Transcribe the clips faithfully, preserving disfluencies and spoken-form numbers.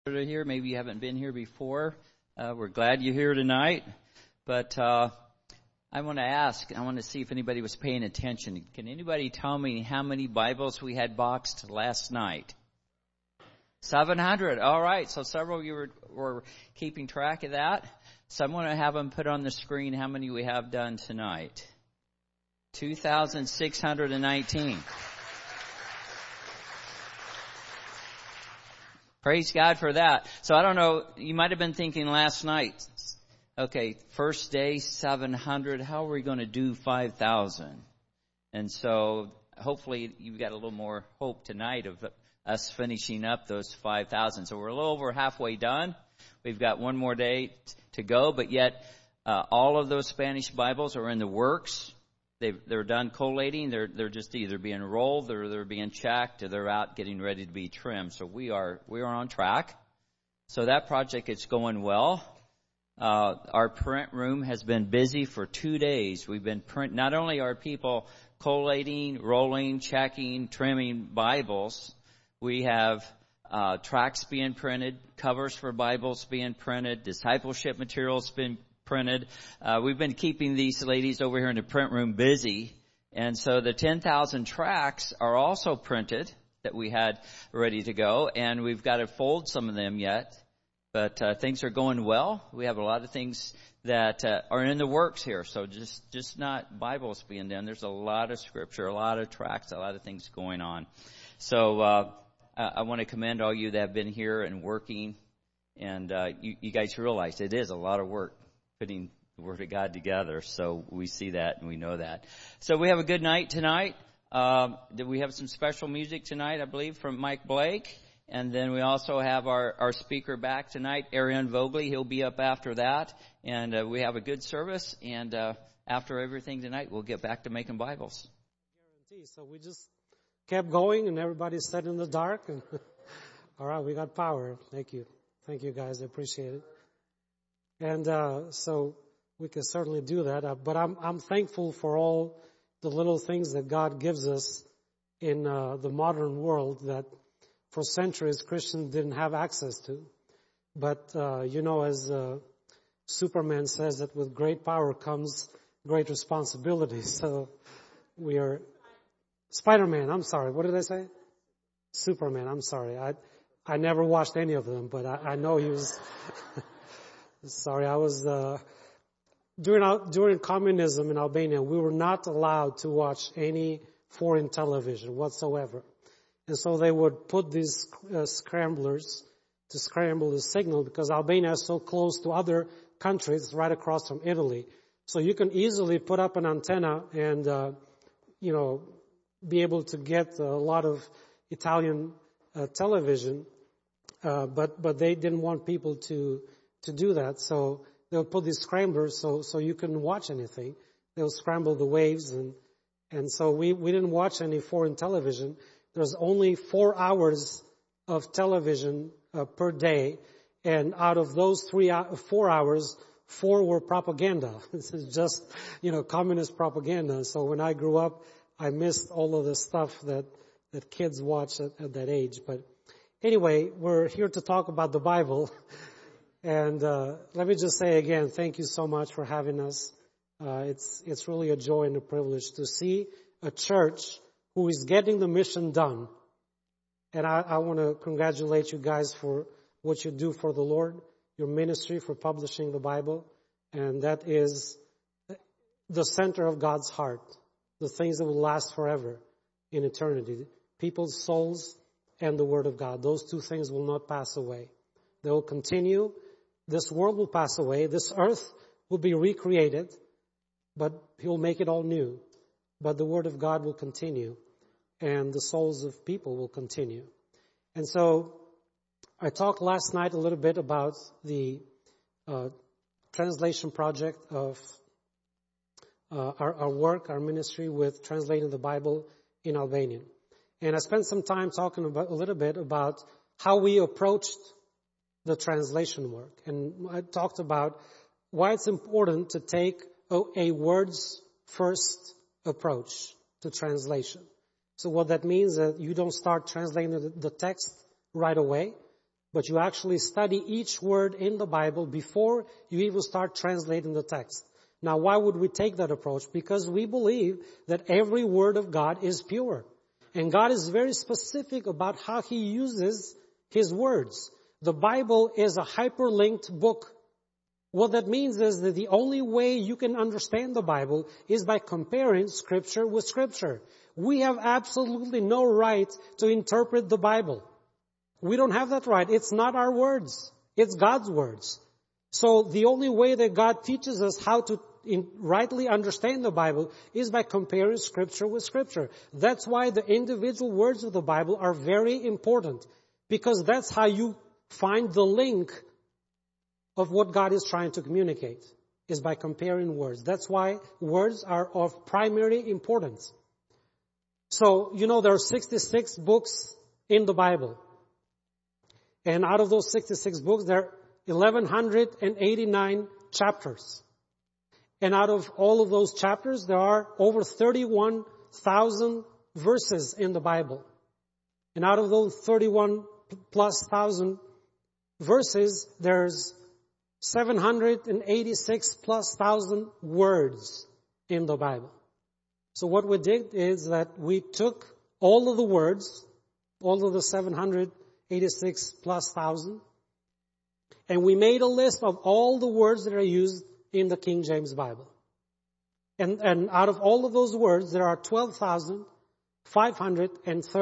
Here, maybe you haven't been here before. Uh, we're glad you're here tonight. But uh, I want to ask, I want to see if anybody was paying attention. Can anybody tell me how many Bibles we had boxed last night? seven hundred. All right. So several of you were, were keeping track of that. So I'm going to have them put on the screen how many we have done tonight. two thousand six hundred nineteen. Praise God for that. So I don't know, you might have been thinking last night, okay, first day, seven hundred, how are we going to do five thousand? And so hopefully you've got a little more hope tonight of us finishing up those five thousand. So we're a little over halfway done. We've got one more day to go, but yet uh, all of those Spanish Bibles are in the works. They've, they're done collating. They're they're just either being rolled or they're being checked or they're out getting ready to be trimmed. So we are we are on track. So that project is going well. Uh, our print room has been busy for two days. We've been print. Not only are people collating, rolling, checking, trimming Bibles, we have uh, tracts being printed, covers for Bibles being printed, discipleship materials being printed. Uh, we've been keeping these ladies over here in the print room busy. And so the ten thousand tracts are also printed that we had ready to go. And we've got to fold some of them yet. But uh, things are going well. We have a lot of things that uh, are in the works here. So just, just not Bibles being done. There's a lot of scripture, a lot of tracts, a lot of things going on. So uh, I want to commend all you that have been here and working. And uh, you, you guys realize it is a lot of work putting the Word of God together. So we see that and we know that. So we have a good night tonight. Um, we have some special music tonight, I believe, from Mike Blake. And then we also have our, our speaker back tonight, Ariane Vogley. He'll be up after that. And uh, we have a good service. And uh, after everything tonight, we'll get back to making Bibles. Guarantee. So we just kept going and everybody sat in the dark. And all right, we got power. Thank you. Thank you, guys. I appreciate it. And uh, so we can certainly do that. Uh, but I'm I'm thankful for all the little things that God gives us in uh, the modern world that for centuries Christians didn't have access to. But, uh, you know, as uh, Superman says, that with great power comes great responsibility. So we are... Spider-Man, I'm sorry. What did I say? Superman, I'm sorry. I I never watched any of them, but I, I know he was... Sorry, I was, uh, during, during communism in Albania, we were not allowed to watch any foreign television whatsoever. And so they would put these uh, scramblers to scramble the signal because Albania is so close to other countries right across from Italy. So you can easily put up an antenna and, uh, you know, be able to get a lot of Italian uh, television. Uh, but, but they didn't want people to to do that. So they'll put these scramblers so, so you couldn't watch anything. They'll scramble the waves and, and so we, we didn't watch any foreign television. There's only four hours of television uh, per day. And out of those three, uh, four hours, four were propaganda. This is just, you know, communist propaganda. So when I grew up, I missed all of the stuff that, that kids watch at, at that age. But anyway, we're here to talk about the Bible. And uh, let me just say again, thank you so much for having us. Uh, it's it's really a joy and a privilege to see a church who is getting the mission done. And I, I want to congratulate you guys for what you do for the Lord, your ministry for publishing the Bible. And that is the center of God's heart, the things that will last forever in eternity. People's souls and the Word of God. Those two things will not pass away. They will continue. This world will pass away. This earth will be recreated, but He will make it all new. But the Word of God will continue, and the souls of people will continue. And so I talked last night a little bit about the uh, translation project of uh, our, our work, our ministry with translating the Bible in Albanian. And I spent some time talking about a little bit about how we approached the translation work. And I talked about why it's important to take a, a words first approach to translation. So what that means is that you don't start translating the, the text right away, but you actually study each word in the Bible before you even start translating the text. Now, why would we take that approach? Because we believe that every word of God is pure. And God is very specific about how He uses His words. The Bible is a hyperlinked book. What that means is that the only way you can understand the Bible is by comparing Scripture with Scripture. We have absolutely no right to interpret the Bible. We don't have that right. It's not our words. It's God's words. So the only way that God teaches us how to in, rightly understand the Bible is by comparing Scripture with Scripture. That's why the individual words of the Bible are very important, because that's how you find the link of what God is trying to communicate, is by comparing words. That's why words are of primary importance. So, you know, there are sixty-six books in the Bible. And out of those sixty-six books, there are eleven eighty-nine chapters. And out of all of those chapters, there are over thirty-one thousand verses in the Bible. And out of those thirty-one plus thousand verses, there's seven hundred eighty-six plus thousand words in the Bible. So what we did is that we took all of the words, all of the seven hundred eighty-six plus thousand, and we made a list of all the words that are used in the King James Bible. And, and out of all of those words, there are twelve thousand five hundred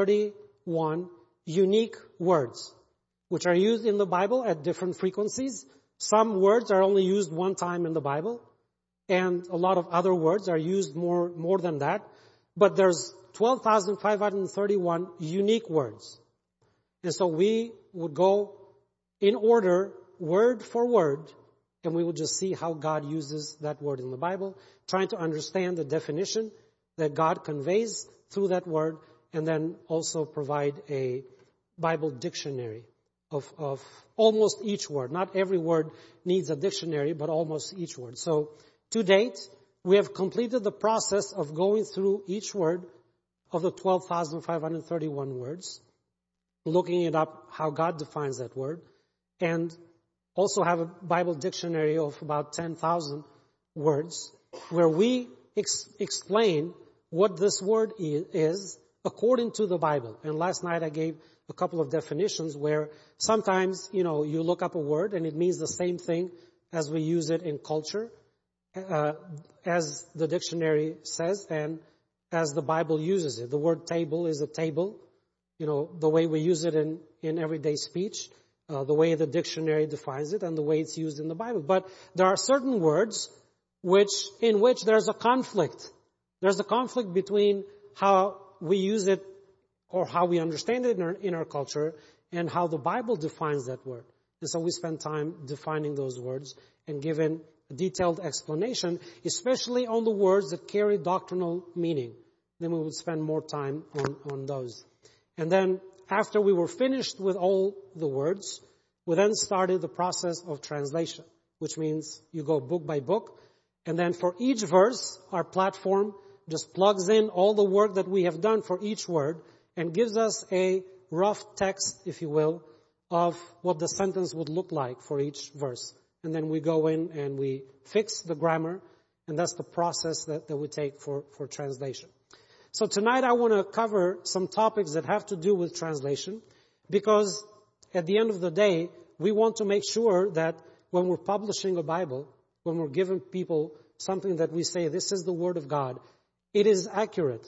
thirty-one unique words, which are used in the Bible at different frequencies. Some words are only used one time in the Bible, and a lot of other words are used more, more than that. But there's twelve thousand five hundred thirty-one unique words. And so we would go in order, word for word, and we would just see how God uses that word in the Bible, trying to understand the definition that God conveys through that word, and then also provide a Bible dictionary of, of almost each word. Not every word needs a dictionary, but almost each word. So to date, we have completed the process of going through each word of the twelve thousand five hundred thirty-one words, looking it up how God defines that word, and also have a Bible dictionary of about ten thousand words where we ex- explain what this word is according to the Bible. And last night I gave a couple of definitions where sometimes, you know, you look up a word and it means the same thing as we use it in culture, uh, as the dictionary says and as the Bible uses it. The word table is a table, you know, the way we use it in, in everyday speech, uh, the way the dictionary defines it, and the way it's used in the Bible. But there are certain words which, in which there's a conflict. There's a conflict between how we use it or how we understand it in our, in our culture and how the Bible defines that word. And so we spend time defining those words and giving a detailed explanation, especially on the words that carry doctrinal meaning. Then we would spend more time on, on those. And then after we were finished with all the words, we then started the process of translation, which means you go book by book. And then for each verse, our platform just plugs in all the work that we have done for each word and gives us a rough text, if you will, of what the sentence would look like for each verse. And then we go in and we fix the grammar, and that's the process that, that we take for, for translation. So tonight I want to cover some topics that have to do with translation, because at the end of the day, we want to make sure that when we're publishing a Bible, when we're giving people something that we say, this is the Word of God, it is accurate.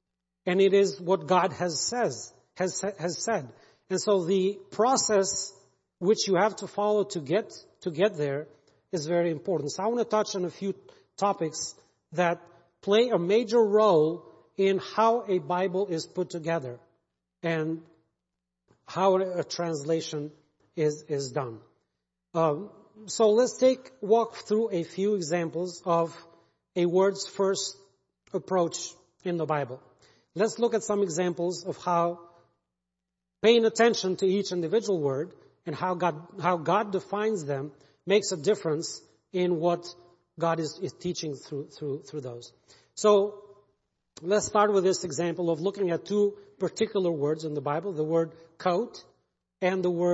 And it is what God has says, has, has said. And so the process which you have to follow to get, to get there is very important. So I want to touch on a few topics that play a major role in how a Bible is put together and how a translation is, is done. Um, so let's take, walk through a few examples of a words first approach in the Bible. Let's look at some examples of how paying attention to each individual word and how God, how God defines them makes a difference in what God is, is teaching through, through, through those. So let's start with this example of looking at two particular words in the Bible, the word coat and the word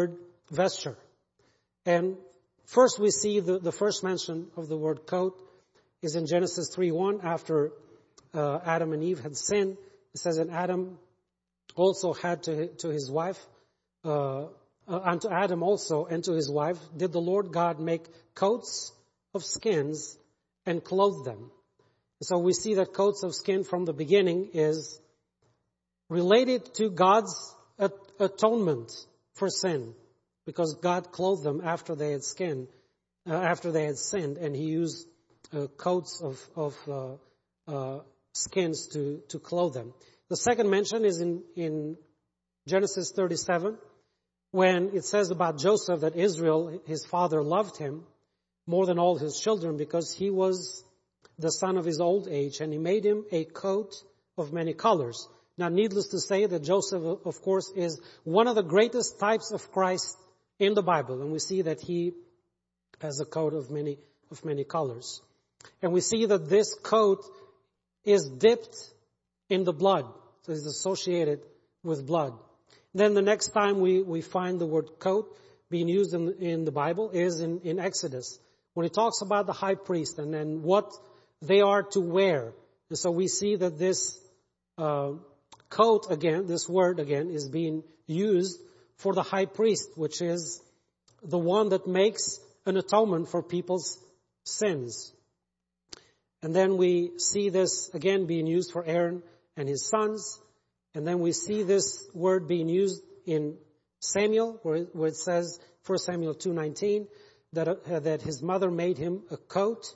vesture. And first we see the, the first mention of the word coat is in Genesis three one, after uh, Adam and Eve had sinned. It says, and Adam also had to, to his wife, uh, uh, and to Adam also and to his wife, did the Lord God make coats of skins and clothe them. So we see that coats of skin from the beginning is related to God's at- atonement for sin, because God clothed them after they had skinned, uh, after they had sinned, and He used uh, coats of, of uh, uh, skins to, to clothe them. The second mention is in, in Genesis thirty-seven, when it says about Joseph that Israel, his father, loved him more than all his children because he was the son of his old age, and he made him a coat of many colors. Now, needless to say that Joseph, of course, is one of the greatest types of Christ in the Bible, and we see that he has a coat of many of many colors. And we see that this coat is dipped in the blood, so it's associated with blood. Then the next time we, we find the word coat being used in, in the Bible is in, in Exodus, when it talks about the high priest and then what they are to wear. And so we see that this uh, coat again, this word again, is being used for the high priest, which is the one that makes an atonement for people's sins. And then we see this again being used for Aaron and his sons. And then we see this word being used in Samuel, where it, where it says, First Samuel two nineteen, that, uh, that his mother made him a coat.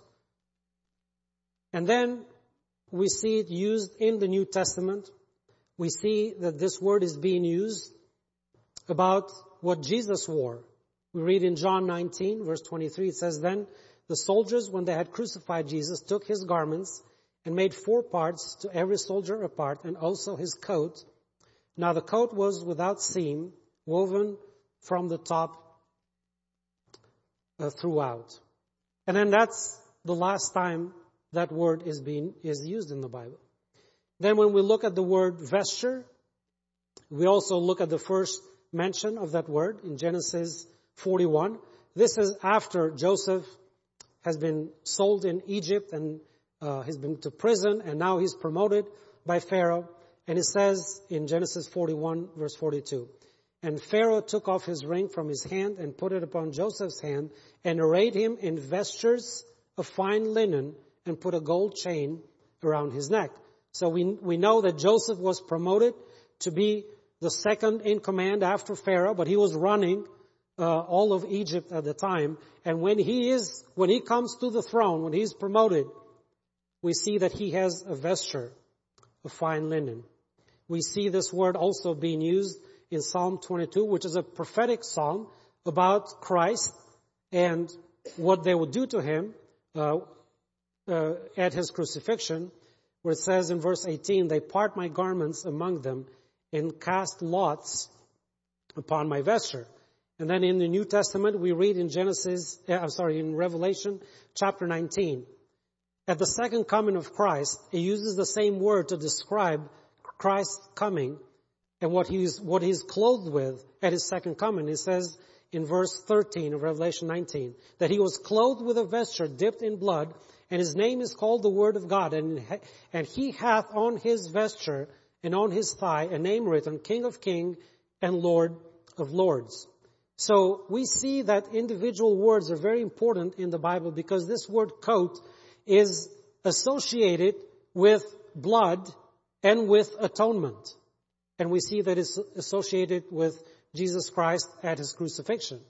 And then we see it used in the New Testament. We see that this word is being used about what Jesus wore. We read in John nineteen, verse twenty-three, it says, then the soldiers, when they had crucified Jesus, took his garments and made four parts, to every soldier a part, and also his coat. Now the coat was without seam, woven from the top uh, throughout. And then that's the last time that word is being is used in the Bible. Then when we look at the word vesture, we also look at the first mention of that word in Genesis forty-one. This is after Joseph has been sold in Egypt and uh, he's been to prison, and now he's promoted by Pharaoh. And it says in Genesis forty-one, verse forty-two, and Pharaoh took off his ring from his hand and put it upon Joseph's hand and arrayed him in vestures of fine linen and put a gold chain around his neck. So we we know that Joseph was promoted to be the second in command after Pharaoh, but he was running uh, all of Egypt at the time. And when he is, when he comes to the throne, when he's promoted, we see that he has a vesture of fine linen. We see this word also being used in Psalm twenty-two, which is a prophetic psalm about Christ and what they would do to him uh, uh, at his crucifixion, where it says in verse eighteen, they part my garments among them and cast lots upon my vesture. And then in the New Testament, we read in Genesis, uh, I'm sorry, in Revelation chapter nineteen, at the second coming of Christ, it uses the same word to describe Christ's coming and what he's, what he's clothed with at his second coming. It says in verse thirteen of Revelation nineteen, that he was clothed with a vesture dipped in blood, and his name is called the Word of God, and, and he hath on his vesture and on his thigh a name written, King of Kings and Lord of Lords. So we see that individual words are very important in the Bible, because this word coat is associated with blood and with atonement. And we see that it's associated with Jesus Christ at his crucifixion.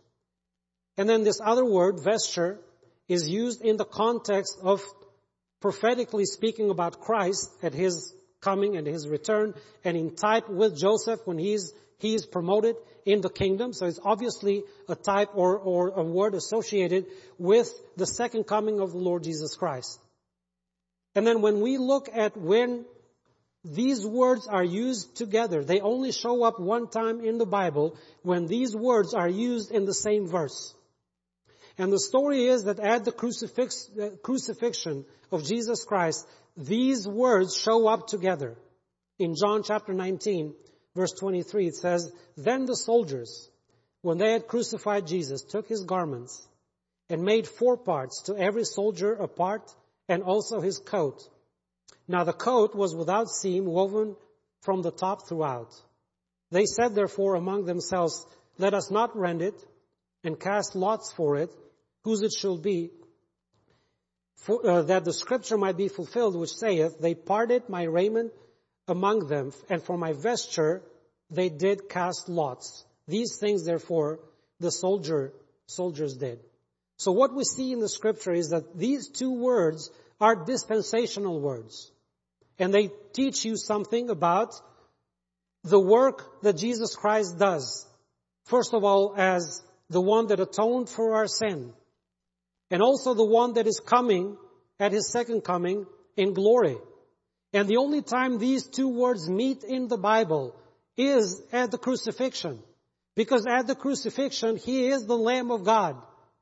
And then this other word, vesture, is used in the context of prophetically speaking about Christ at his coming and his return, and in type with Joseph when he's he is promoted in the kingdom. So it's obviously a type or, or a word associated with the second coming of the Lord Jesus Christ. And then when we look at when these words are used together, they only show up one time in the Bible when these words are used in the same verse. And the story is that at the crucifix, uh, crucifixion of Jesus Christ, these words show up together. In John chapter nineteen, verse twenty-three, it says, then the soldiers, when they had crucified Jesus, took his garments and made four parts, to every soldier a part, and also his coat. Now the coat was without seam, woven from the top throughout. They said therefore among themselves, let us not rend it, and cast lots for it, whose it shall be, for, uh, that the scripture might be fulfilled, which saith, they parted my raiment among them, and for my vesture they did cast lots. These things, therefore, the soldier soldiers did. So what we see in the scripture is that these two words are dispensational words. And they teach you something about the work that Jesus Christ does. First of all, as the one that atoned for our sin. And also the one that is coming at his second coming in glory. And the only time these two words meet in the Bible is at the crucifixion. Because at the crucifixion, he is the Lamb of God.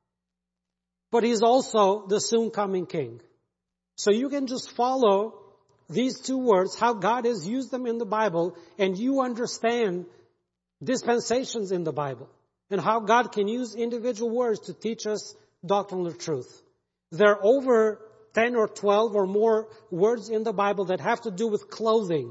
But he's also the soon coming King. So you can just follow these two words, how God has used them in the Bible, and you understand dispensations in the Bible, and how God can use individual words to teach us doctrinal truth. There are over ten or twelve or more words in the Bible that have to do with clothing.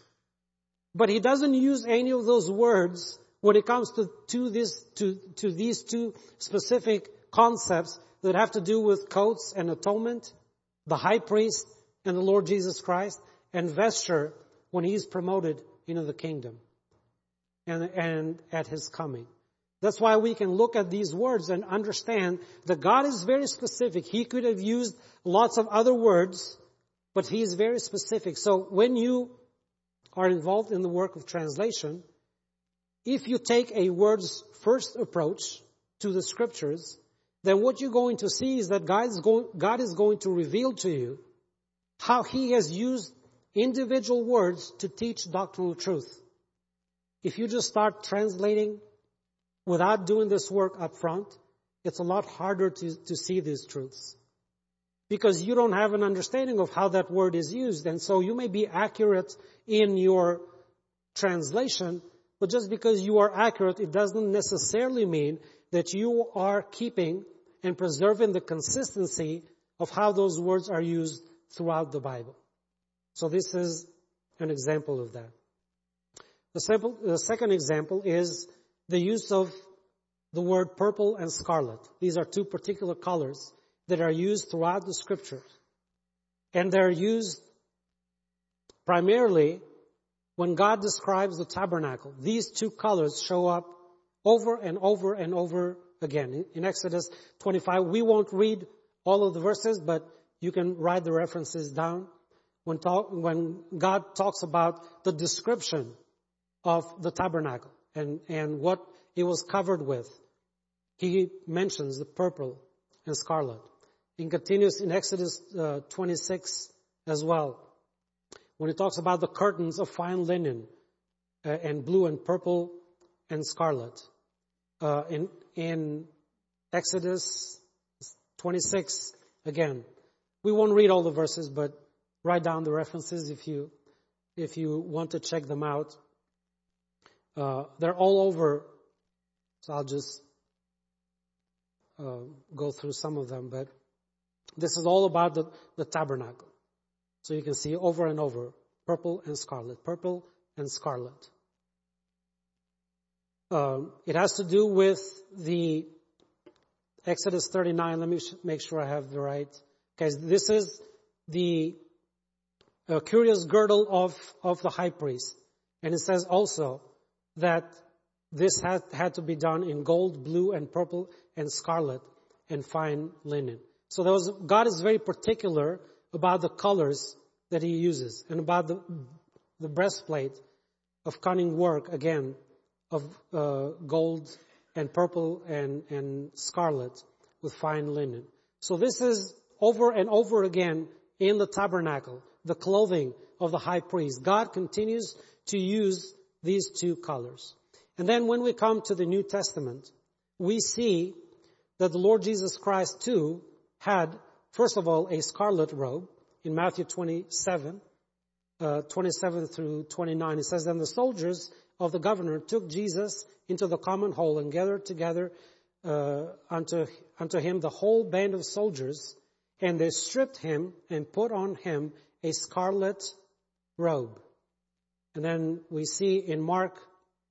But he doesn't use any of those words when it comes to, to, this, to, to these two specific concepts that have to do with coats and atonement, the high priest and the Lord Jesus Christ, and vesture when he is promoted into the kingdom and, and at his coming. That's why we can look at these words and understand that God is very specific. He could have used lots of other words, but he is very specific. So when you are involved in the work of translation, if you take a words first approach to the scriptures, then what you're going to see is that God is going, God is going to reveal to you how he has used individual words to teach doctrinal truth. If you just start translating without doing this work up front, it's a lot harder to, to see these truths. Because you don't have an understanding of how that word is used. And so you may be accurate in your translation, but just because you are accurate, it doesn't necessarily mean that you are keeping and preserving the consistency of how those words are used throughout the Bible. So this is an example of that. The, simple, the second example is the use of the word purple and scarlet. These are two particular colors that are used throughout the scriptures. And they're used primarily when God describes the tabernacle. These two colors show up over and over and over again. In Exodus twenty-five, we won't read all of the verses, but you can write the references down. When, talk, when God talks about the description of the tabernacle and, and what it was covered with, he mentions the purple and scarlet. He continues in Exodus uh, twenty-six as well, when he talks about the curtains of fine linen uh, and blue and purple and scarlet. Uh, in, in Exodus twenty-six, again, we won't read all the verses, but write down the references if you if you want to check them out. Uh, they're all over, so I'll just uh, go through some of them. But this is all about the, the tabernacle. So you can see over and over, purple and scarlet, purple and scarlet. Um, it has to do with the Exodus thirty-nine. Let me sh- make sure I have the right. Okay, this is the uh, curious girdle of, of the high priest. And it says also that this had, had to be done in gold, blue, and purple, and scarlet, and fine linen. So there was, God is very particular about the colors that he uses, and about the, the breastplate of cunning work, again, of uh, gold and purple and, and scarlet with fine linen. So this is over and over again in the tabernacle, the clothing of the high priest. God continues to use these two colors. And then when we come to the New Testament, we see that the Lord Jesus Christ too had, first of all, a scarlet robe in Matthew twenty-seven, uh, twenty-seven through twenty-nine. It says, then the soldiers of the governor took Jesus into the common hall and gathered together uh, unto, unto him the whole band of soldiers, and they stripped him and put on him a scarlet robe. And then we see in Mark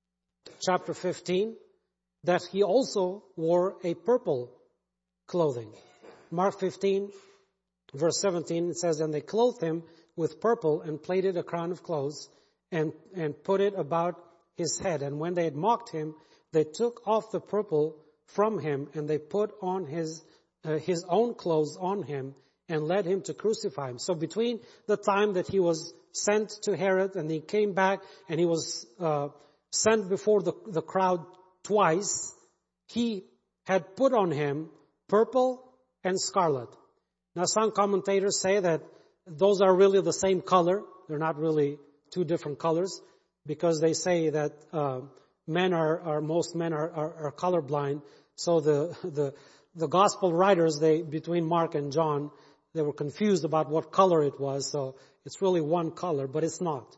chapter fifteen that he also wore a purple clothing. Mark fifteen, verse seventeen, it says, and they clothed him with purple and plaited a crown of clothes and, and put it about his head. And when they had mocked him, they took off the purple from him and they put on his, uh, his own clothes on him and led him to crucify him. So between the time that he was sent to Herod and he came back and he was, uh, sent before the, the crowd twice, he had put on him purple and scarlet. Now some commentators say that those are really the same color. They're not really two different colors, because they say that uh, men are, are most men are, are, are colorblind. So the the the gospel writers, they between Mark and John, they were confused about what color it was. So it's really one color, but it's not.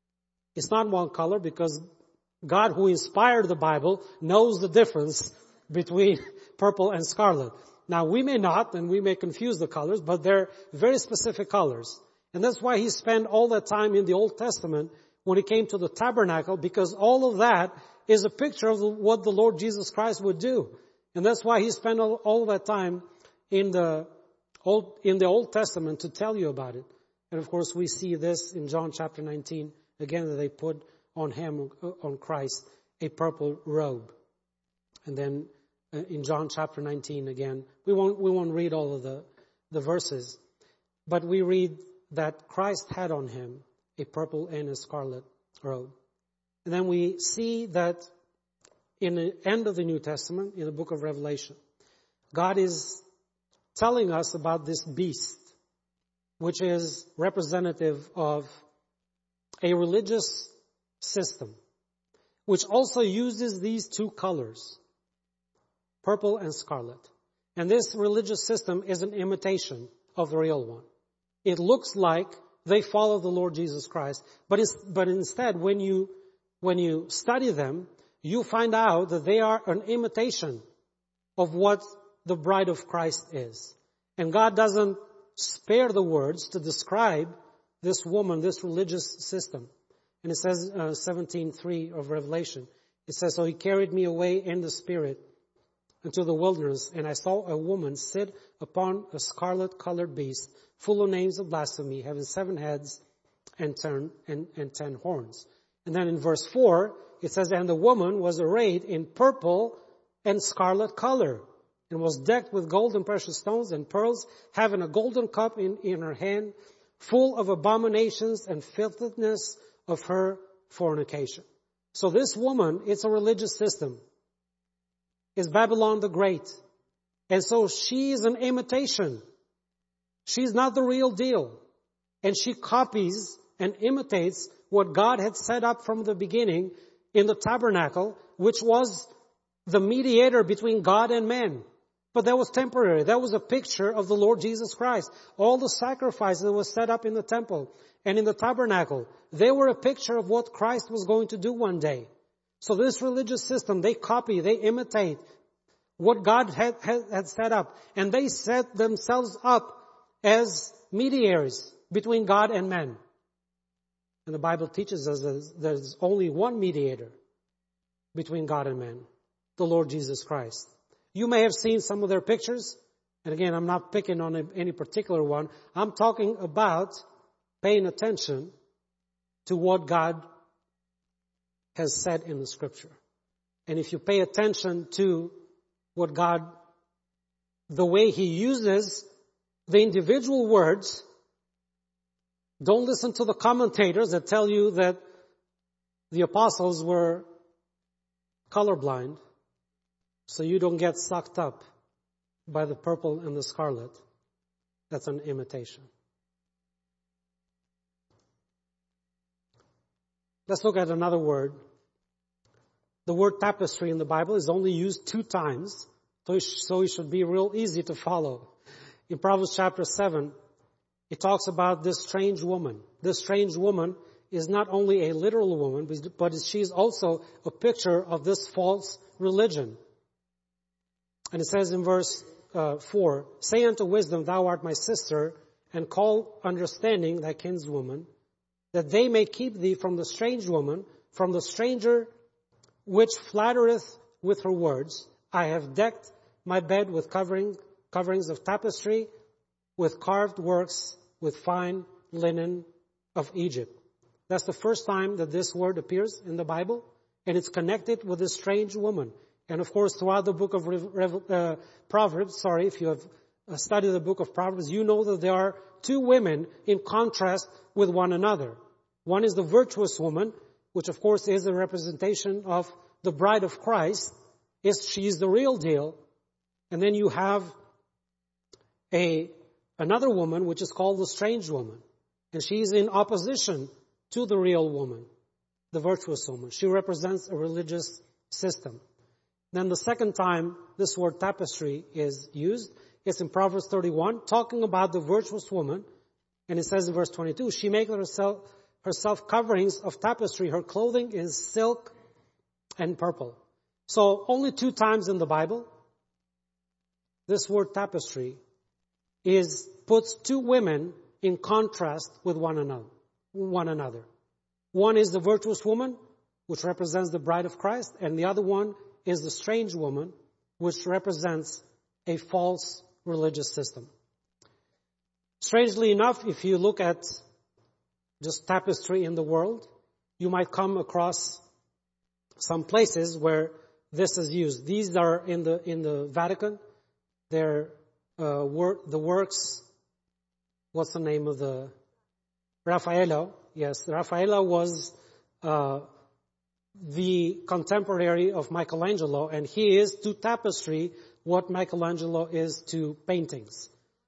It's not one color because God, who inspired the Bible, knows the difference between purple and scarlet. Now, we may not, and we may confuse the colors, but they're very specific colors. And that's why he spent all that time in the Old Testament when he came to the tabernacle, because all of that is a picture of what the Lord Jesus Christ would do. And that's why he spent all, all that time in the Old, in the Old Testament to tell you about it. And of course, we see this in John chapter nineteen, again, that they put on him, on Christ, a purple robe. And then in John chapter nineteen again, we won't, we won't read all of the, the verses, but we read that Christ had on him a purple and a scarlet robe. And then we see that in the end of the New Testament, in the book of Revelation, God is telling us about this beast, which is representative of a religious system, which also uses these two colors, purple and scarlet. And this religious system is an imitation of the real one. It looks like they follow the Lord Jesus Christ, but it's, but instead, when you when you study them, you find out that they are an imitation of what the bride of Christ is. And God doesn't spare the words to describe this woman, this religious system. And it says, uh, seventeen three of Revelation, it says, so he carried me away in the spirit into the wilderness, and I saw a woman sit upon a scarlet-colored beast, full of names of blasphemy, having seven heads and ten, and, and ten horns. And then in verse four, it says, and the woman was arrayed in purple and scarlet color, and was decked with gold and precious stones and pearls, having a golden cup in, in her hand, full of abominations and filthiness of her fornication. So this woman, it's a religious system. Is Babylon the Great. And so she is an imitation. She's not the real deal. And she copies and imitates what God had set up from the beginning in the tabernacle, which was the mediator between God and man. But that was temporary. That was a picture of the Lord Jesus Christ. All the sacrifices that was set up in the temple and in the tabernacle, they were a picture of what Christ was going to do one day. So this religious system, they copy, they imitate what God had, had, had set up. And they set themselves up as mediators between God and man. And the Bible teaches us that there's only one mediator between God and man, the Lord Jesus Christ. You may have seen some of their pictures. And again, I'm not picking on any particular one. I'm talking about paying attention to what God has said in the scripture. And if you pay attention to what God, the way He uses the individual words, don't listen to the commentators that tell you that the apostles were colorblind, so you don't get sucked up by the purple and the scarlet. That's an imitation. Let's look at another word. The word tapestry in the Bible is only used two times, so it should be real easy to follow. In Proverbs chapter seven, it talks about this strange woman. This strange woman is not only a literal woman, but she's also a picture of this false religion. And it says in verse uh, four, "Say unto wisdom, thou art my sister, and call understanding thy kinswoman, that they may keep thee from the strange woman, from the stranger which flattereth with her words. I have decked my bed with covering, coverings of tapestry, with carved works, with fine linen of Egypt." That's the first time that this word appears in the Bible, and it's connected with this strange woman. And of course, throughout the book of uh, Proverbs, sorry, if you have studied the book of Proverbs, you know that there are two women in contrast with one another. One is the virtuous woman, which of course is a representation of the bride of Christ. Is she's the real deal. And then you have a another woman, which is called the strange woman. And she's in opposition to the real woman, the virtuous woman. She represents a religious system. Then the second time this word tapestry is used, it's in Proverbs thirty-one, talking about the virtuous woman. And it says in verse twenty-two, "She makes herself, herself coverings of tapestry. Her clothing is silk and purple." So only two times in the Bible, this word tapestry is puts two women in contrast with one another. One another. One is the virtuous woman, which represents the bride of Christ, and the other one is the strange woman, which represents a false religious system. Strangely enough, if you look at just tapestry in the world, you might come across some places where this is used. These are in the in the Vatican. They're uh, work, the works. What's the name of the Raffaello? Yes, Raffaello was uh, the contemporary of Michelangelo, and he is to tapestry what Michelangelo is to paintings.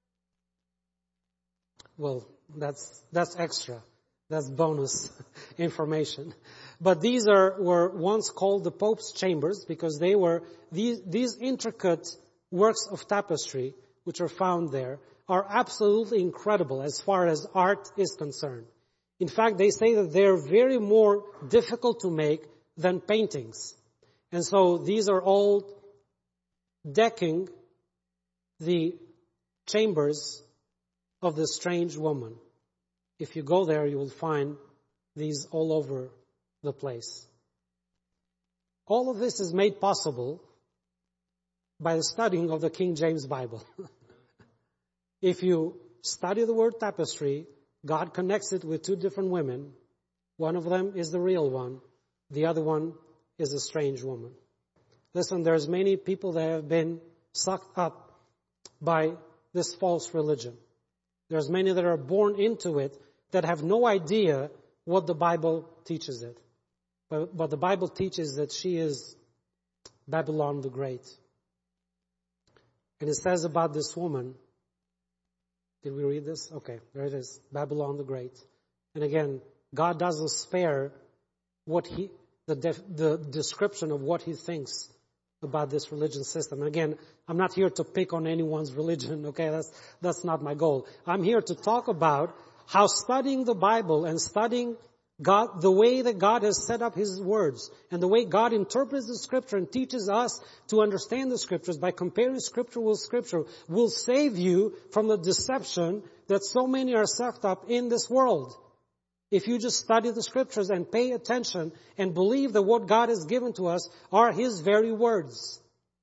Well, that's that's extra. That's bonus information. But these are were once called the Pope's chambers because they were these these intricate works of tapestry which are found there are absolutely incredible as far as art is concerned. In fact, they say that they're very more difficult to make than paintings. And so these are all decking the chambers of the strange woman. If you go there, you will find these all over the place. All of this is made possible by the studying of the King James Bible. If you study the word tapestry, God connects it with two different women. One of them is the real one. The other one is a strange woman. Listen, there's many people that have been sucked up by this false religion. There's many that are born into it that have no idea what the Bible teaches it. But, but the Bible teaches that she is Babylon the Great. And it says about this woman, did we read this? Okay, there it is, Babylon the Great. And again, God doesn't spare what he, the, def, the description of what he thinks about this religion system. And again, I'm not here to pick on anyone's religion, okay? That's, that's not my goal. I'm here to talk about how studying the Bible and studying God, the way that God has set up His words and the way God interprets the Scripture and teaches us to understand the Scriptures by comparing Scripture with Scripture will save you from the deception that so many are sucked up in this world. If you just study the Scriptures and pay attention and believe that what God has given to us are His very words.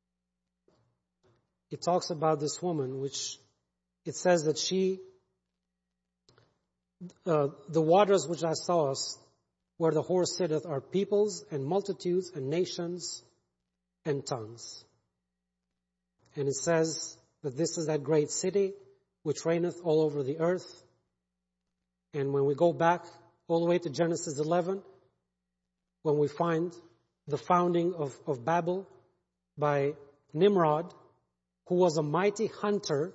It talks about this woman, which it says that she Uh, the waters which I saw us, where the horse sitteth, are peoples and multitudes and nations and tongues. And it says that this is that great city which reigneth all over the earth. And when we go back all the way to Genesis eleven, when we find the founding of, of Babel by Nimrod, who was a mighty hunter,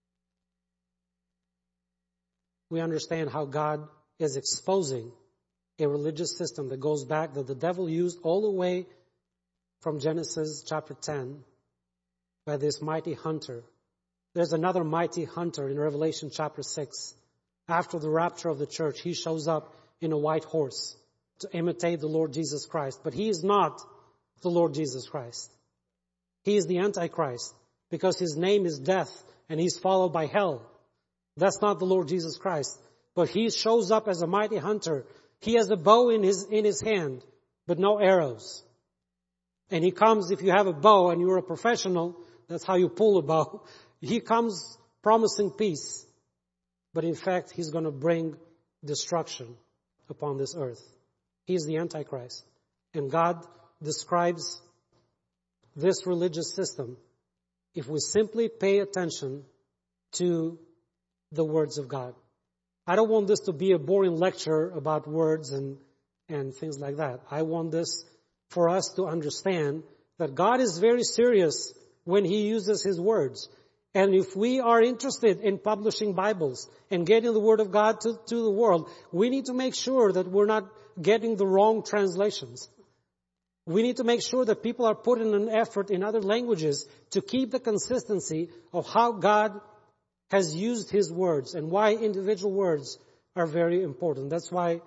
we understand how God is exposing a religious system that goes back, that the devil used all the way from Genesis chapter ten by this mighty hunter. There's another mighty hunter in Revelation chapter six. After the rapture of the church, he shows up in a white horse to imitate the Lord Jesus Christ. But he is not the Lord Jesus Christ. He is the Antichrist because his name is death and he's followed by hell. That's not the Lord Jesus Christ. But he shows up as a mighty hunter. He has a bow in his, in his hand, but no arrows. And he comes, if you have a bow and you're a professional, that's how you pull a bow. He comes promising peace. But in fact, he's going to bring destruction upon this earth. He is the Antichrist. And God describes this religious system if we simply pay attention to the words of God. I don't want this to be a boring lecture about words and, and things like that. I want this for us to understand that God is very serious when He uses His words. And if we are interested in publishing Bibles and getting the Word of God to, to the world, we need to make sure that we're not getting the wrong translations. We need to make sure that people are putting an effort in other languages to keep the consistency of how God has used His words and why individual words are very important. That's why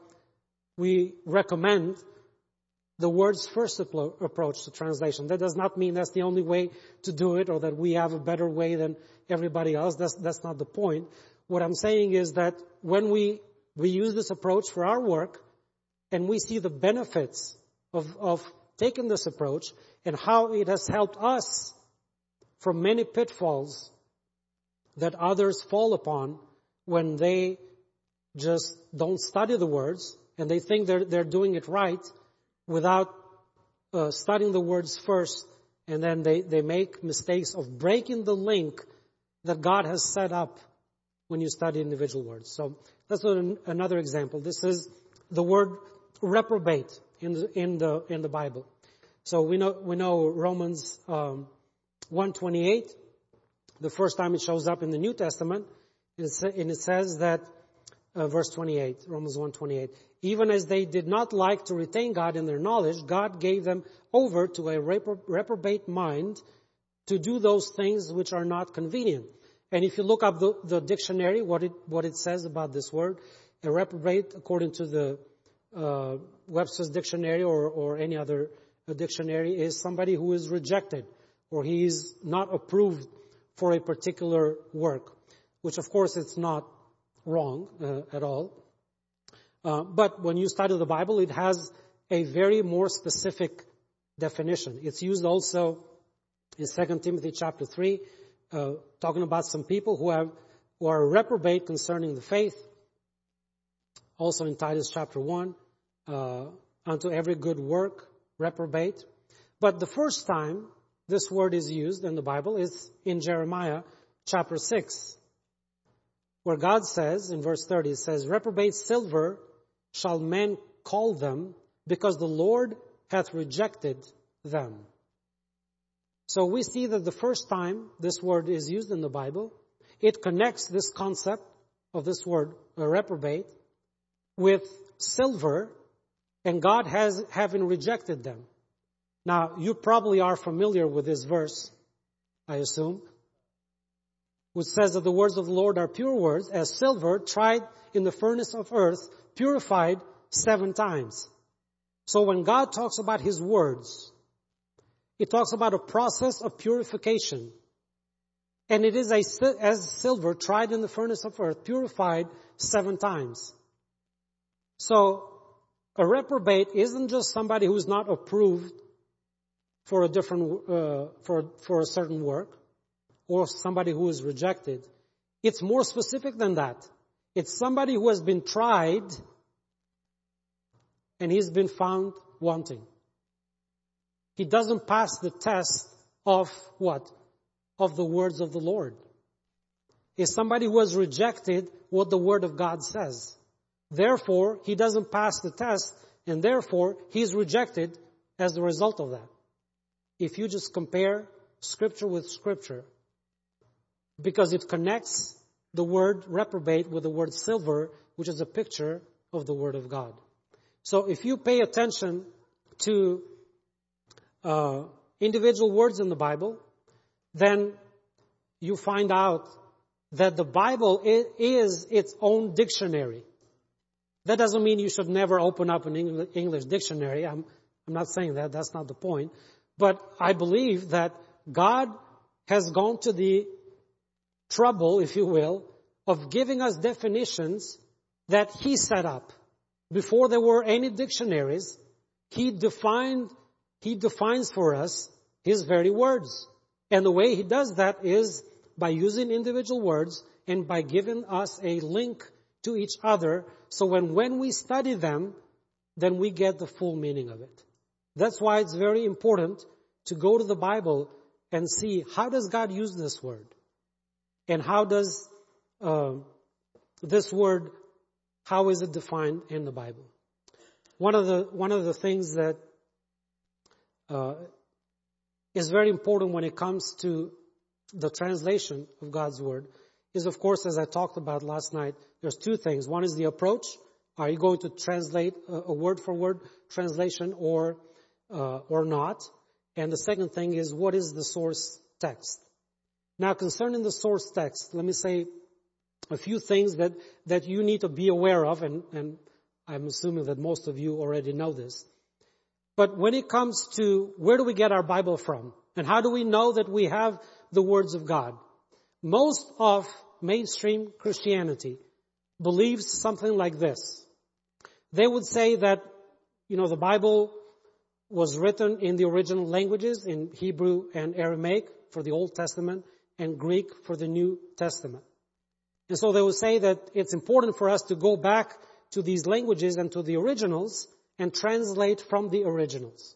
we recommend the words first approach to translation. That does not mean that's the only way to do it or that we have a better way than everybody else. That's, that's not the point. What I'm saying is that when we, we use this approach for our work and we see the benefits of, of taking this approach and how it has helped us from many pitfalls that others fall upon when they just don't study the words and they think they're, they're doing it right without uh, studying the words first, and then they, they make mistakes of breaking the link that God has set up when you study individual words. So that's an, another example. This is the word reprobate in the in the in the Bible. So we know we know Romans um, one twenty-eight. The first time it shows up in the New Testament, and it says that uh, verse twenty-eight, Romans one twenty-eight. Even as they did not like to retain God in their knowledge, God gave them over to a repro- reprobate mind to do those things which are not convenient. And if you look up the, the dictionary, what it what it says about this word, a reprobate, according to the uh, Webster's dictionary or, or any other dictionary, is somebody who is rejected or he is not approved for a particular work, which of course it's not wrong uh, at all. Uh, but when you study the Bible, it has a very more specific definition. It's used also in Second Timothy chapter three, uh, talking about some people who have who are reprobate concerning the faith. Also in Titus chapter one, uh, unto every good work, reprobate. But the first time this word is used in the Bible is in Jeremiah chapter six, where God says in verse thirty, it says, reprobate silver shall men call them, because the Lord hath rejected them. So we see that the first time this word is used in the Bible, it connects this concept of this word, a reprobate, with silver, and God has having rejected them. Now, you probably are familiar with this verse, I assume, which says that the words of the Lord are pure words, as silver tried in the furnace of earth, purified seven times. So when God talks about His words, it talks about a process of purification. And it is a, as silver tried in the furnace of earth, purified seven times. So a reprobate isn't just somebody who's not approved for a different, uh, for, for a certain work, or somebody who is rejected. It's more specific than that. It's somebody who has been tried and he's been found wanting. He doesn't pass the test of what? Of the words of the Lord. It's somebody who has rejected what the Word of God says. Therefore, he doesn't pass the test, and therefore, he's rejected as a result of that. If you just compare Scripture with Scripture, because it connects the word reprobate with the word silver, which is a picture of the Word of God. So if you pay attention to uh, individual words in the Bible, then you find out that the Bible is its own dictionary. That doesn't mean you should never open up an English dictionary. I'm, I'm not saying that. That's not the point. But I believe that God has gone to the trouble, if you will, of giving us definitions that He set up. Before there were any dictionaries, He defined, He defines for us His very words. And the way He does that is by using individual words and by giving us a link to each other. So when, when we study them, then we get the full meaning of it. That's why it's very important to go to the Bible and see, how does God use this word? And how does uh, this word, how is it defined in the Bible? One of the one of the things that uh, is very important when it comes to the translation of God's word is, of course, as I talked about last night, there's two things. One is the approach. Are you going to translate a, a word for word translation or uh, or not? And the second thing is, what is the source text? Now, concerning the source text, let me say a few things that, that you need to be aware of, and, and I'm assuming that most of you already know this. But when it comes to where do we get our Bible from, and how do we know that we have the words of God? Most of mainstream Christianity believes something like this. They would say that, you know, the Bible was written in the original languages, in Hebrew and Aramaic for the Old Testament, and Greek for the New Testament. And so they would say that it's important for us to go back to these languages and to the originals and translate from the originals.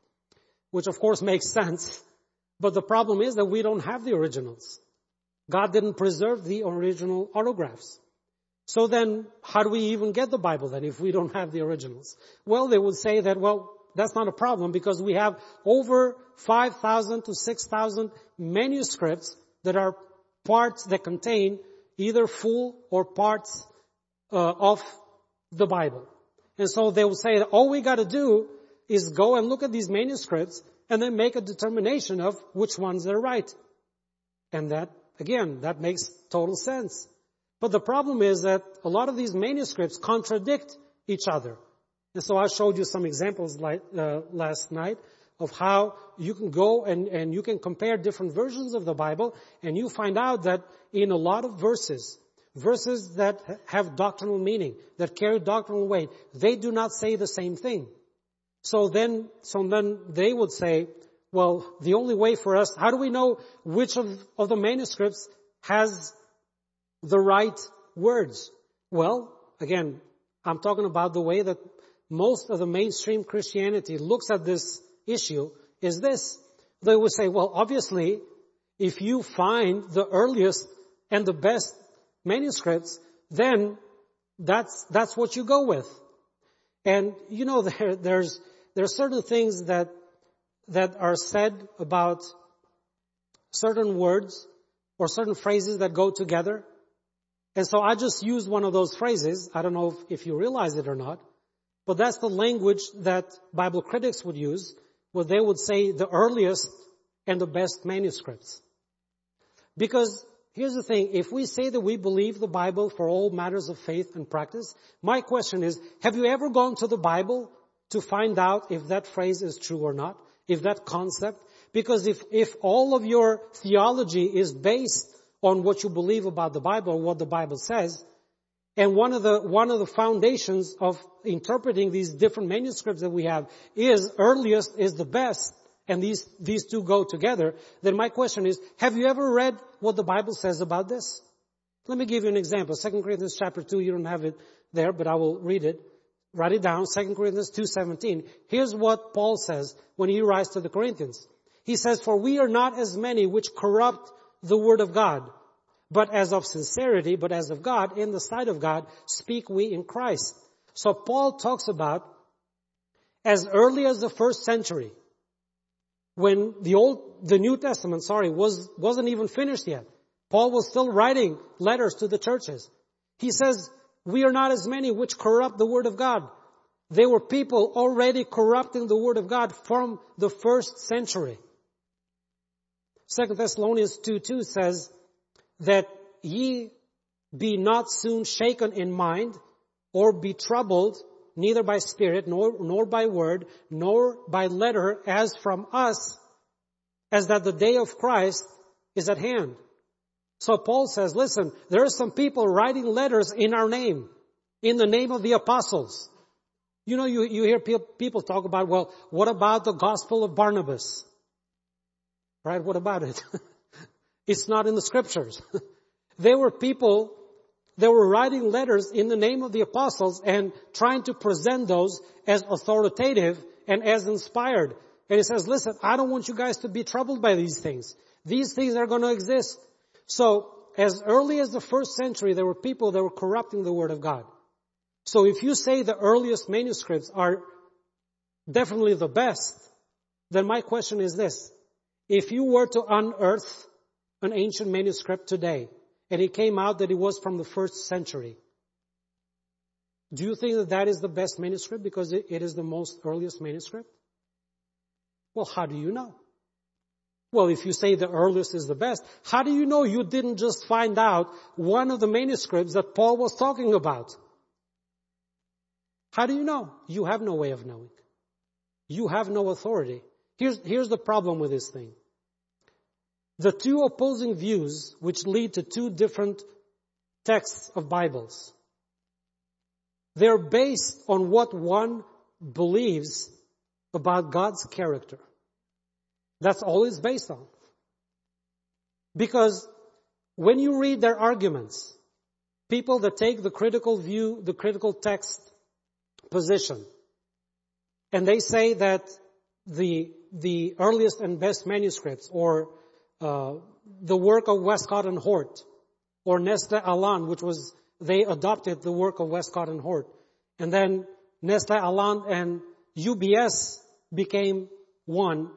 Which of course makes sense. But the problem is that we don't have the originals. God didn't preserve the original autographs. So then, how do we even get the Bible then if we don't have the originals? Well, they would say that, well, that's not a problem because we have over five thousand to six thousand manuscripts that are parts that contain either full or parts uh, of the Bible. And so they will say that all we got to do is go and look at these manuscripts and then make a determination of which ones are right. And that, again, that makes total sense. But the problem is that a lot of these manuscripts contradict each other. And so I showed you some examples like, uh, last night of how you can go and, and you can compare different versions of the Bible, and you find out that in a lot of verses, verses that have doctrinal meaning, that carry doctrinal weight, they do not say the same thing. So then, so then they would say, well, the only way for us, how do we know which of, of the manuscripts has the right words? Well, again, I'm talking about the way that most of the mainstream Christianity looks at this issue is this. They would say, well, obviously, if you find the earliest and the best manuscripts, then that's, that's what you go with. And, you know, there, there's, there are certain things that, that are said about certain words or certain phrases that go together. And so I just used one of those phrases. I don't know if, if you realize it or not. But that's the language that Bible critics would use, where they would say the earliest and the best manuscripts. Because here's the thing, if we say that we believe the Bible for all matters of faith and practice, my question is, have you ever gone to the Bible to find out if that phrase is true or not? If that concept? Because if, if all of your theology is based on what you believe about the Bible, or what the Bible says, and one of the, one of the foundations of interpreting these different manuscripts that we have is earliest is the best, and these, these two go together, then my question is, have you ever read what the Bible says about this? Let me give you an example. Second Corinthians chapter two, you don't have it there, but I will read it. Write it down. Second Corinthians two seventeen. Here's what Paul says when he writes to the Corinthians. He says, for we are not as many which corrupt the word of God, but as of sincerity, but as of God, in the sight of God, speak we in Christ. So Paul talks about as early as the first century, when the old, the New Testament, sorry, was, wasn't even finished yet. Paul was still writing letters to the churches. He says, we are not as many which corrupt the word of God. There were people already corrupting the word of God from the first century. Second Thessalonians two two says that ye be not soon shaken in mind or be troubled, neither by spirit, nor, nor by word, nor by letter, as from us, as that the day of Christ is at hand. So Paul says, listen, there are some people writing letters in our name, in the name of the apostles. You know, you, you hear pe- people talk about, well, what about the gospel of Barnabas? Right? What about it? It's not in the scriptures. There were people that were writing letters in the name of the apostles and trying to present those as authoritative and as inspired. And he says, listen, I don't want you guys to be troubled by these things. These things are going to exist. So, as early as the first century, there were people that were corrupting the Word of God. So if you say the earliest manuscripts are definitely the best, then my question is this. If you were to unearth an ancient manuscript today, and it came out that it was from the first century, do you think that that is the best manuscript because it, it is the most earliest manuscript? Well, how do you know? Well, if you say the earliest is the best, how do you know you didn't just find out one of the manuscripts that Paul was talking about? How do you know? You have no way of knowing. You have no authority. Here's, here's the problem with this thing. The two opposing views, which lead to two different texts of Bibles, they're based on what one believes about God's character. That's all it's based on. Because when you read their arguments, people that take the critical view, the critical text position, and they say that the the earliest and best manuscripts, or uh, the work of Westcott and Hort, or Nestle Aland, which was, they adopted the work of Westcott and Hort, and then Nestle Aland and U B S became one.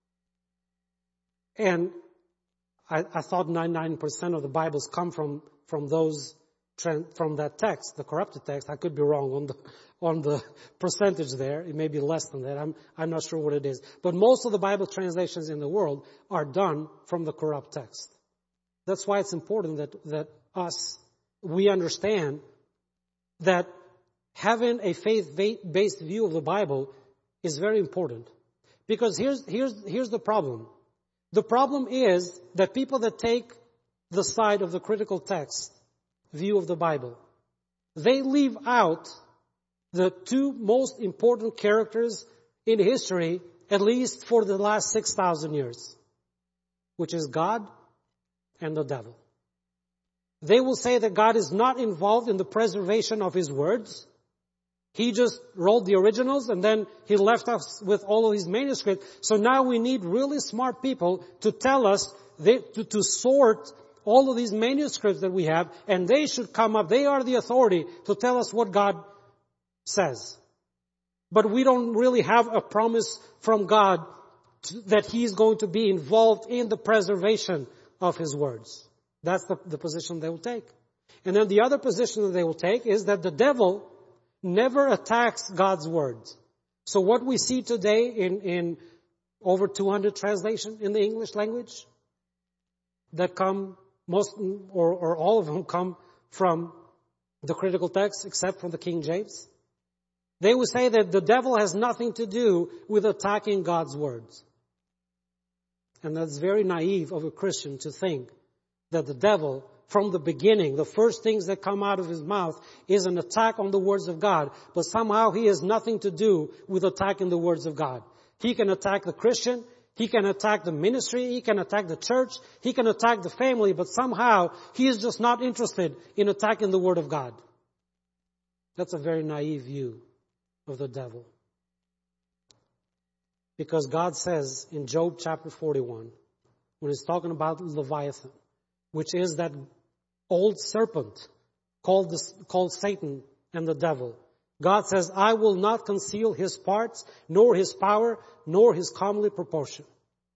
And I, I thought ninety-nine percent of the Bibles come from, from those, from that text, the corrupted text. I could be wrong on the, on the percentage there. It may be less than that. I'm, I'm not sure what it is. But most of the Bible translations in the world are done from the corrupt text. That's why it's important that, that us, we understand that having a faith-based view of the Bible is very important. Because here's, here's, here's the problem. The problem is that people that take the side of the critical text view of the Bible, they leave out the two most important characters in history, at least for the last six thousand years, which is God and the devil. They will say that God is not involved in the preservation of His words. He just wrote the originals and then He left us with all of these manuscripts. So now we need really smart people to tell us, they, to, to sort all of these manuscripts that we have, and they should come up. They are the authority to tell us what God says. But we don't really have a promise from God to, that He's going to be involved in the preservation of His words. That's the, the position they will take. And then the other position that they will take is that the devil never attacks God's words. So what we see today in, in over two hundred translations in the English language that come, most or, or all of them come from the critical text except from the King James, they will say that the devil has nothing to do with attacking God's words. And that's very naive of a Christian to think that the devil, from the beginning, the first things that come out of his mouth is an attack on the words of God. But somehow he has nothing to do with attacking the words of God. He can attack the Christian. He can attack the ministry. He can attack the church. He can attack the family. But somehow he is just not interested in attacking the word of God. That's a very naive view of the devil. Because God says in Job chapter forty-one, when He's talking about Leviathan, which is that old serpent called, this, called Satan and the devil. God says, I will not conceal his parts, nor his power, nor his comely proportion.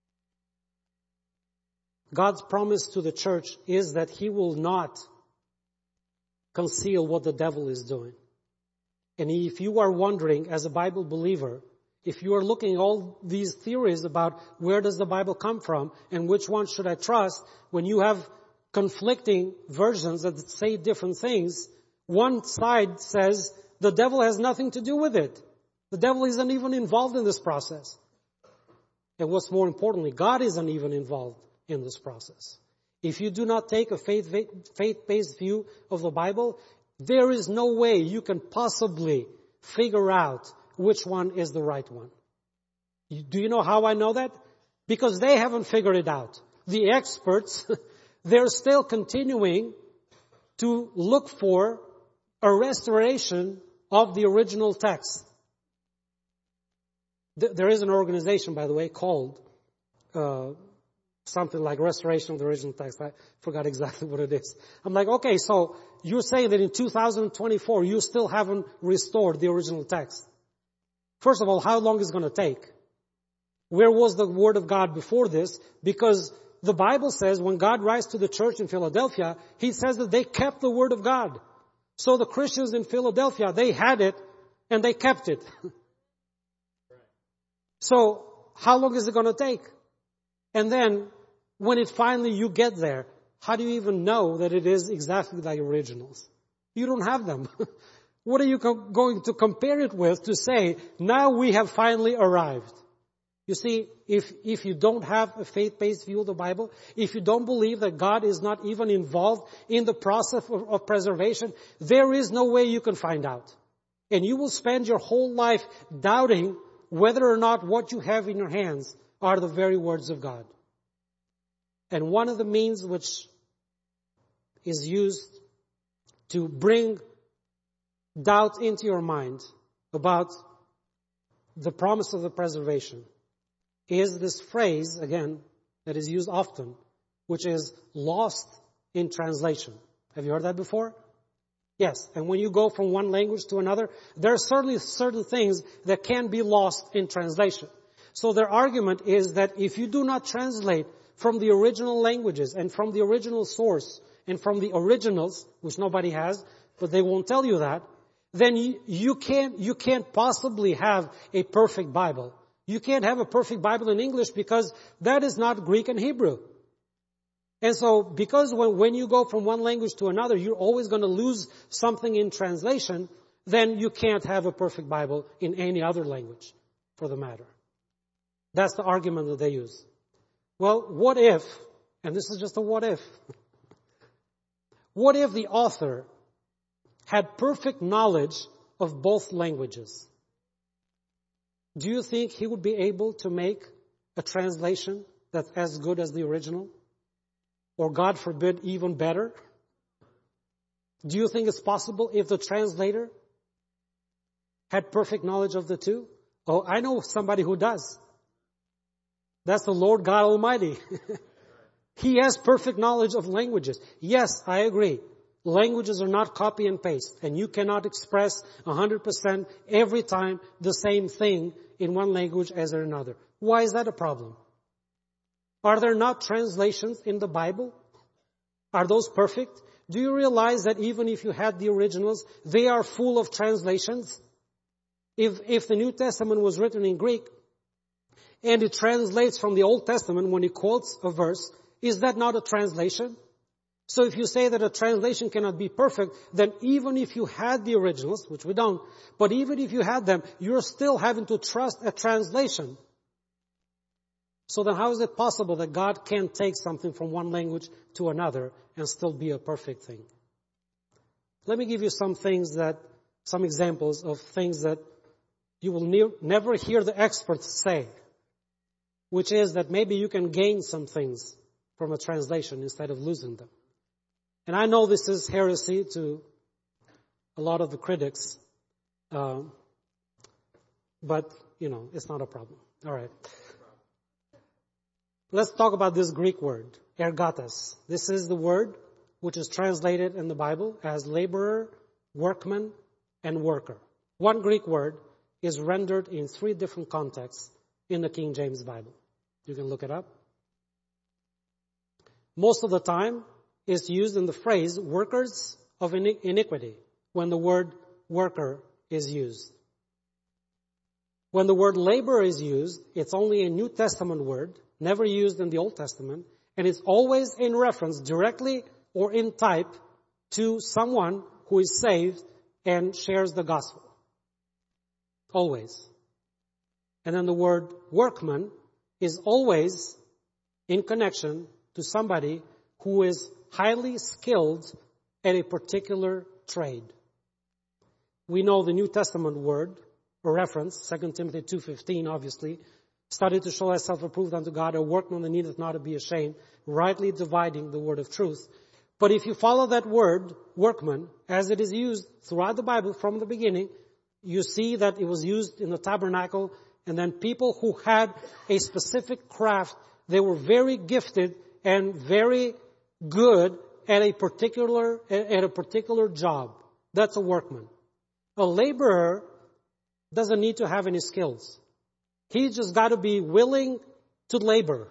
God's promise to the church is that He will not conceal what the devil is doing. And if you are wondering, as a Bible believer, if you are looking at all these theories about where does the Bible come from and which one should I trust, when you have conflicting versions that say different things, One side says the devil has nothing to do with it. The devil isn't even involved in this process. And what's more importantly, God isn't even involved in this process. If you do not take a faith, faith-based view of the Bible, there is no way you can possibly figure out which one is the right one. Do you know how I know that? Because they haven't figured it out. The experts, they're still continuing to look for a restoration of the original text. There is an organization, by the way, called uh, something like Restoration of the Original Text. I forgot exactly what it is. I'm like, okay, so you're saying that in two thousand twenty-four you still haven't restored the original text. First of all, how long is it going to take? Where was the Word of God before this? Because the Bible says when God writes to the church in Philadelphia, He says that they kept the Word of God. So the Christians in Philadelphia, they had it and they kept it. So how long is it going to take? And then when it finally you get there, how do you even know that it is exactly the originals? You don't have them. What are you co- going to compare it with to say, now we have finally arrived? You see, if, if you don't have a faith-based view of the Bible, if you don't believe that God is not even involved in the process of, of preservation, there is no way you can find out. And you will spend your whole life doubting whether or not what you have in your hands are the very words of God. And one of the means which is used to bring doubt into your mind about the promise of the preservation is this phrase, again, that is used often, which is lost in translation. Have you heard that before? Yes. And when you go from one language to another, there are certainly certain things that can be lost in translation. So their argument is that if you do not translate from the original languages and from the original source and from the originals, which nobody has, but they won't tell you that, then you, you can't, you can't possibly have a perfect Bible. You can't have a perfect Bible in English because that is not Greek and Hebrew. And so, because when, when you go from one language to another, you're always going to lose something in translation, then you can't have a perfect Bible in any other language, for the matter. That's the argument that they use. Well, what if, and this is just a what if, what if the author had perfect knowledge of both languages? Do you think he would be able to make a translation that's as good as the original? Or, God forbid, even better? Do you think it's possible if the translator had perfect knowledge of the two? Oh, I know somebody who does. That's the Lord God Almighty. He has perfect knowledge of languages. Yes, I agree. Languages are not copy and paste. And you cannot express one hundred percent every time the same thing in one language as in another. Why is that a problem? Are there not translations in the Bible? Are those perfect? Do you realize that even if you had the originals, they are full of translations? If, if the New Testament was written in Greek, and it translates from the Old Testament when it quotes a verse, is that not a translation? So if you say that a translation cannot be perfect, then even if you had the originals, which we don't, but even if you had them, you're still having to trust a translation. So then how is it possible that God can take something from one language to another and still be a perfect thing? Let me give you some things that, some examples of things that you will ne- never hear the experts say, which is that maybe you can gain some things from a translation instead of losing them. And I know this is heresy to a lot of the critics, uh, but, you know, it's not a problem. All right. Let's talk about this Greek word, ergatas. This is the word which is translated in the Bible as laborer, workman, and worker. One Greek word is rendered in three different contexts in the King James Bible. You can look it up. Most of the time, it's used in the phrase workers of iniquity when the word worker is used. When the word laborer is used, it's only a New Testament word, never used in the Old Testament, and it's always in reference directly or in type to someone who is saved and shares the gospel. Always. And then the word workman is always in connection to somebody who is highly skilled at a particular trade. We know the New Testament word or reference, Second Timothy two fifteen, obviously. Study to show thyself approved unto God, a workman that needeth not to be ashamed, rightly dividing the word of truth. But if you follow that word, workman, as it is used throughout the Bible from the beginning, you see that it was used in the tabernacle, and then people who had a specific craft, they were very gifted and very good at a particular, at a particular job. That's a workman. A laborer doesn't need to have any skills. He's just got to be willing to labor.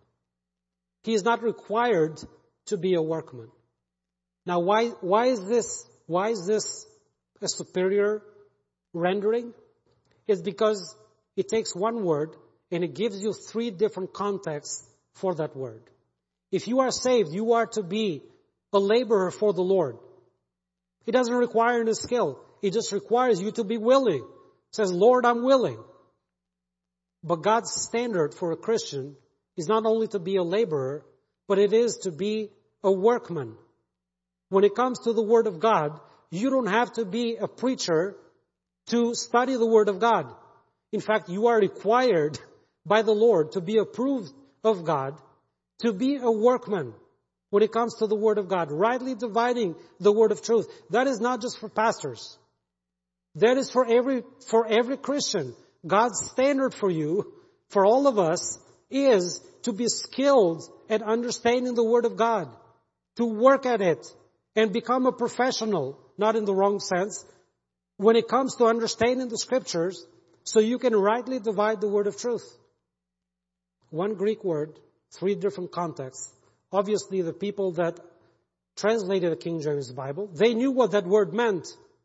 He is not required to be a workman. Now, why, why is this, why is this a superior rendering? It's because it takes one word and it gives you three different contexts for that word. If you are saved, you are to be a laborer for the Lord. It doesn't require any skill. It just requires you to be willing. It says, Lord, I'm willing. But God's standard for a Christian is not only to be a laborer, but it is to be a workman. When it comes to the Word of God, you don't have to be a preacher to study the Word of God. In fact, you are required by the Lord to be approved of God, to be a workman when it comes to the Word of God, rightly dividing the Word of truth. That is not just for pastors. That is for every, for every Christian. God's standard for you, for all of us, is to be skilled at understanding the Word of God, to work at it, and become a professional, not in the wrong sense, when it comes to understanding the Scriptures, so you can rightly divide the Word of truth. One Greek word, three different contexts. Obviously, the people that translated the King James Bible, they knew what that word meant.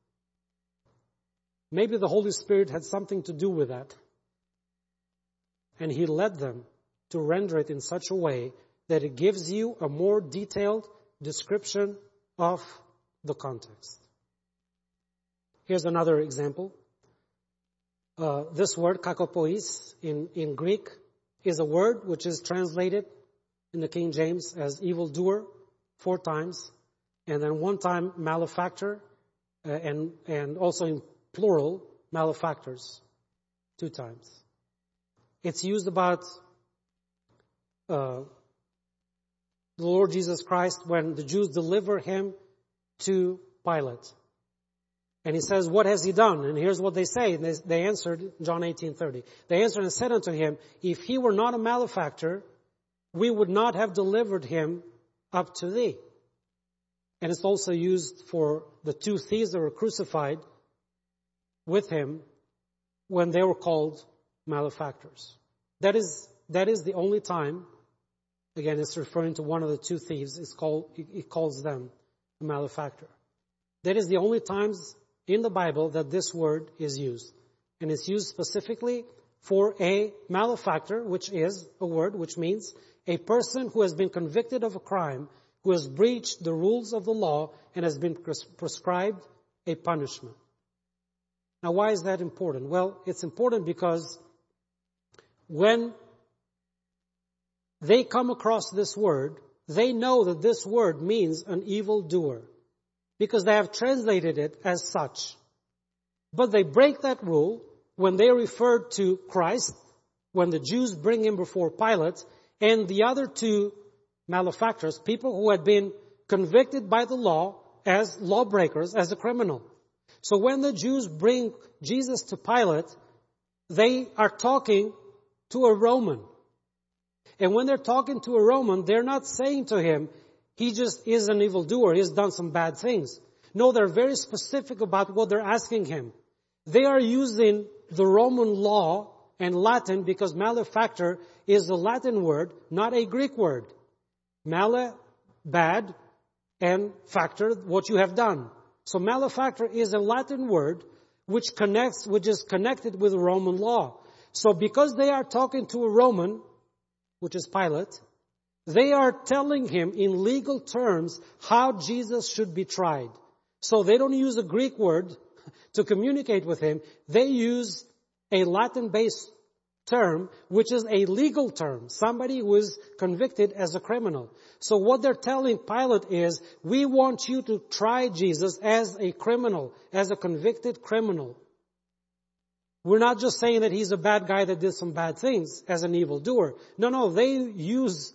Maybe the Holy Spirit had something to do with that. And He led them to render it in such a way that it gives you a more detailed description of the context. Here's another example. Uh, this word, kakopois, in, in Greek, is a word which is translated in the King James as evildoer four times, and then one time malefactor, uh, and, and also in plural, malefactors, two times. It's used about uh, the Lord Jesus Christ when the Jews deliver Him to Pilate. And He says, what has He done? And here's what they say. And they, they answered, John eighteen thirty. They answered and said unto Him, if He were not a malefactor, we would not have delivered Him up to Thee. And it's also used for the two thieves that were crucified with Him when they were called malefactors. That is, that is the only time, again, it's referring to one of the two thieves, it's called, it calls them a malefactor. That is the only times in the Bible that this word is used. And it's used specifically for a malefactor, which is a word which means a person who has been convicted of a crime, who has breached the rules of the law and has been pres- prescribed a punishment. Now, why is that important? Well, it's important because when they come across this word, they know that this word means an evildoer because they have translated it as such. But they break that rule when they refer to Christ, when the Jews bring Him before Pilate, and the other two malefactors, people who had been convicted by the law as lawbreakers, as a criminal. So when the Jews bring Jesus to Pilate, they are talking to a Roman. And when they're talking to a Roman, they're not saying to him, he just is an evildoer, he's done some bad things. No, they're very specific about what they're asking him. They are using the Roman law and Latin because malefactor is a Latin word, not a Greek word. Male, bad, and factor, what you have done. So malefactor is a Latin word which connects, which is connected with the Roman law. So because they are talking to a Roman, which is Pilate, they are telling him in legal terms how Jesus should be tried. So they don't use a Greek word to communicate with him. They use a Latin-based term, which is a legal term. Somebody who is convicted as a criminal. So what they're telling Pilate is, we want you to try Jesus as a criminal, as a convicted criminal. We're not just saying that he's a bad guy that did some bad things as an evildoer. No, no, they use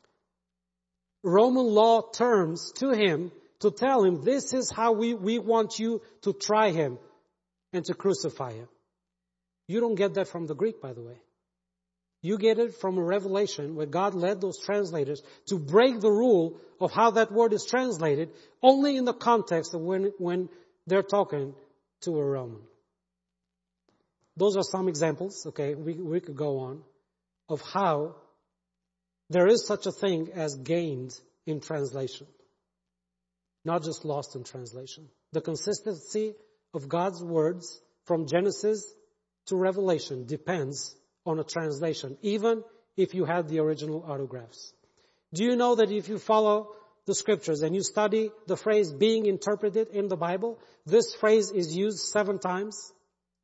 Roman law terms to him to tell him, this is how we, we want you to try him and to crucify him. You don't get that from the Greek, by the way. You get it from a revelation where God led those translators to break the rule of how that word is translated only in the context of when, when they're talking to a Roman. Those are some examples, okay, we, we could go on, of how there is such a thing as gained in translation. Not just lost in translation. The consistency of God's words from Genesis to Revelation depends on a translation, even if you had the original autographs. Do you know that if you follow the scriptures and you study the phrase being interpreted in the Bible, this phrase is used seven times?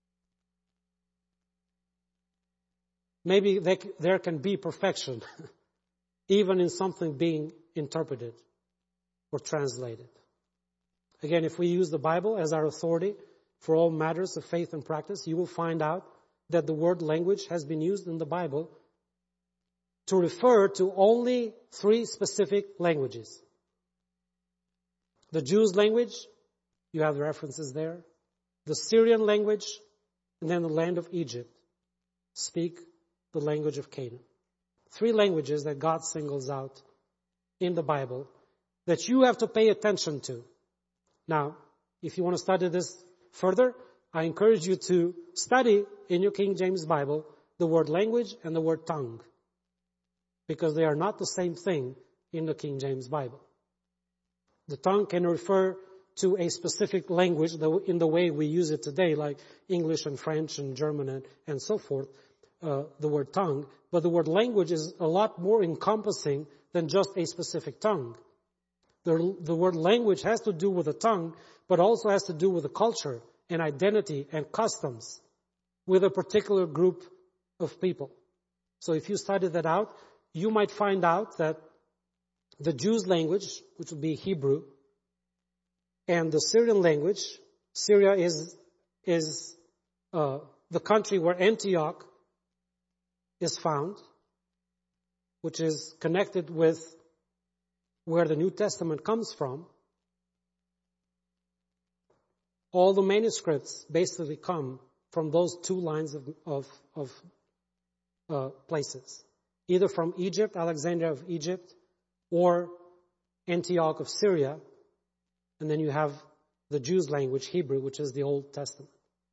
Maybe they, there can be perfection even in something being interpreted or translated. Again, if we use the Bible as our authority for all matters of faith and practice, you will find out that the word language has been used in the Bible to refer to only three specific languages. The Jews' language, you have the references there. The Syrian language, and then the land of Egypt speak the language of Canaan. Three languages that God singles out in the Bible that you have to pay attention to. Now, if you want to study this further, I encourage you to study in your King James Bible the word language and the word tongue, because they are not the same thing in the King James Bible. The tongue can refer to a specific language in the way we use it today, like English and French and German and, and so forth, uh, the word tongue. But the word language is a lot more encompassing than just a specific tongue. The, the word language has to do with the tongue, but also has to do with the culture and identity and customs with a particular group of people. So if you study that out, you might find out that the Jews' language, which would be Hebrew, and the Syrian language, Syria is, is uh, the country where Antioch is found, which is connected with where the New Testament comes from. All the manuscripts basically come from those two lines of, of, of uh, places. Either from Egypt, Alexandria of Egypt, or Antioch of Syria. And then you have the Jews' language, Hebrew, which is the Old Testament.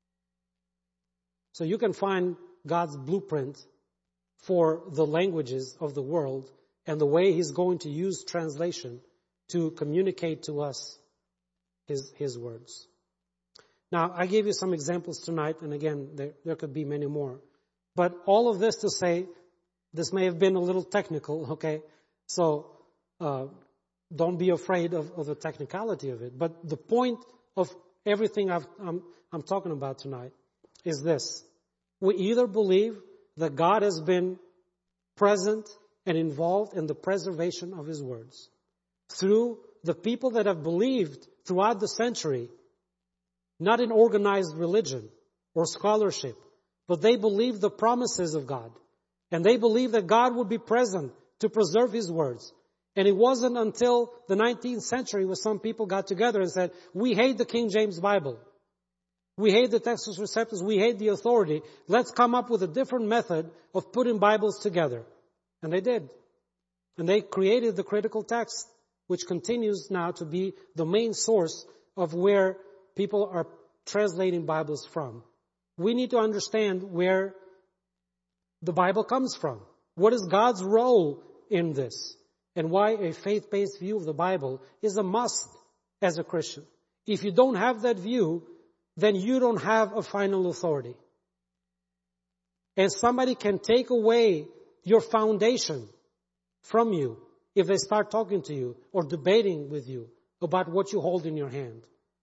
So you can find God's blueprint for the languages of the world and the way He's going to use translation to communicate to us His, His words. Now, I gave you some examples tonight, and again, there, there could be many more. But all of this to say, this may have been a little technical, okay? So, uh, don't be afraid of, of the technicality of it. But the point of everything I've, I'm, I'm talking about tonight is this. We either believe that God has been present and involved in the preservation of His words through the people that have believed throughout the century, not in organized religion or scholarship, but they believed the promises of God. And they believed that God would be present to preserve His words. And it wasn't until the nineteenth century where some people got together and said, we hate the King James Bible. We hate the Textus Receptus. We hate the authority. Let's come up with a different method of putting Bibles together. And they did. And they created the critical text, which continues now to be the main source of where people are translating Bibles from. We need to understand where the Bible comes from. What is God's role in this? And why a faith-based view of the Bible is a must as a Christian. If you don't have that view, then you don't have a final authority. And somebody can take away your foundation from you if they start talking to you or debating with you about what you hold in your hand.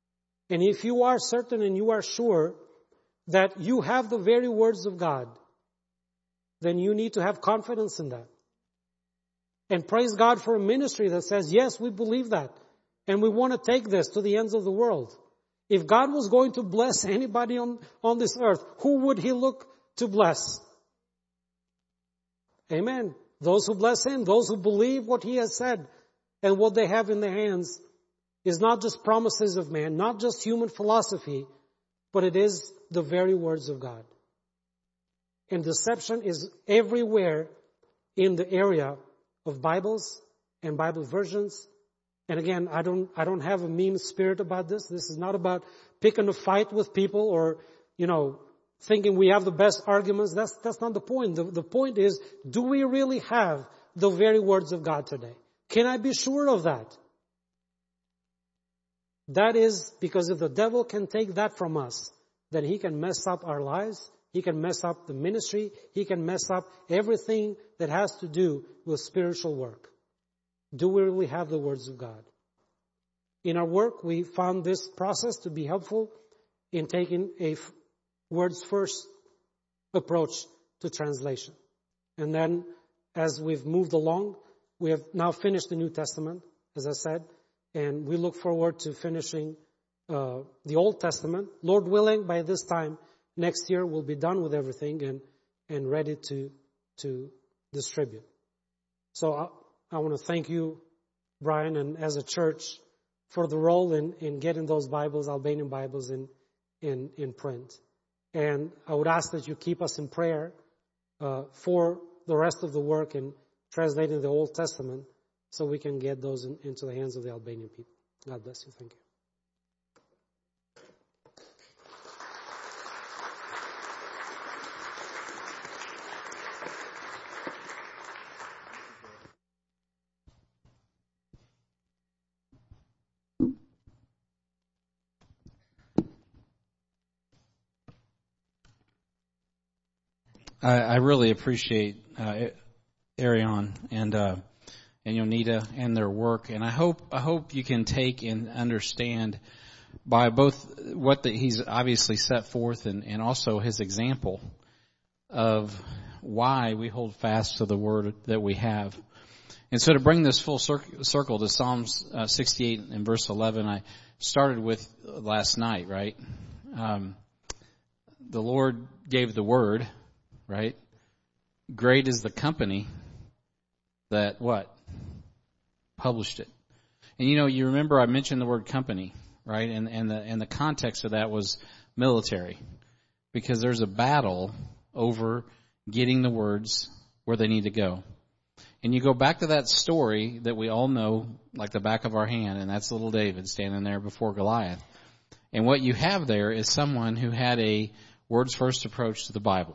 And if you are certain and you are sure that you have the very words of God, then you need to have confidence in that. And praise God for a ministry that says, yes, we believe that. And we want to take this to the ends of the world. If God was going to bless anybody on, on this earth, who would He look to bless? Amen. Those who bless Him, those who believe what He has said and what they have in their hands is not just promises of man, not just human philosophy, but it is the very words of God. And deception is everywhere in the area of Bibles and Bible versions. And again, I don't, I don't have a mean spirit about this. This is not about picking a fight with people or, you know, thinking we have the best arguments. That's, that's not the point. The, the point is, do we really have the very words of God today? Can I be sure of that? That is because if the devil can take that from us, then he can mess up our lives. He can mess up the ministry. He can mess up everything that has to do with spiritual work. Do we really have the words of God? In our work, we found this process to be helpful in taking a words first approach to translation. And then as we've moved along, we have now finished the New Testament, as I said, and we look forward to finishing uh, the Old Testament. Lord willing, by this time next year, we'll be done with everything and, and ready to, to distribute. So I, I want to thank you, Brian, and as a church for the role in, in getting those Bibles, Albanian Bibles, in, in, in print. And I would ask that you keep us in prayer uh, for the rest of the work in translating the Old Testament so we can get those in, into the hands of the Albanian people. God bless you. Thank you. I, I really appreciate uh, Arion and uh, and Yonita and their work, and I hope I hope you can take and understand by both what the, he's obviously set forth and, and also his example of why we hold fast to the word that we have. And so to bring this full circle to Psalms uh, sixty-eight and verse eleven, I started with last night, right? Um, the Lord gave the word. Right? Great is the company that what? Published it. And you know, you remember I mentioned the word company, right? And and the and the context of that was military. Because there's a battle over getting the words where they need to go. And you go back to that story that we all know like the back of our hand, and that's little David standing there before Goliath. And what you have there is someone who had a words first approach to the Bible.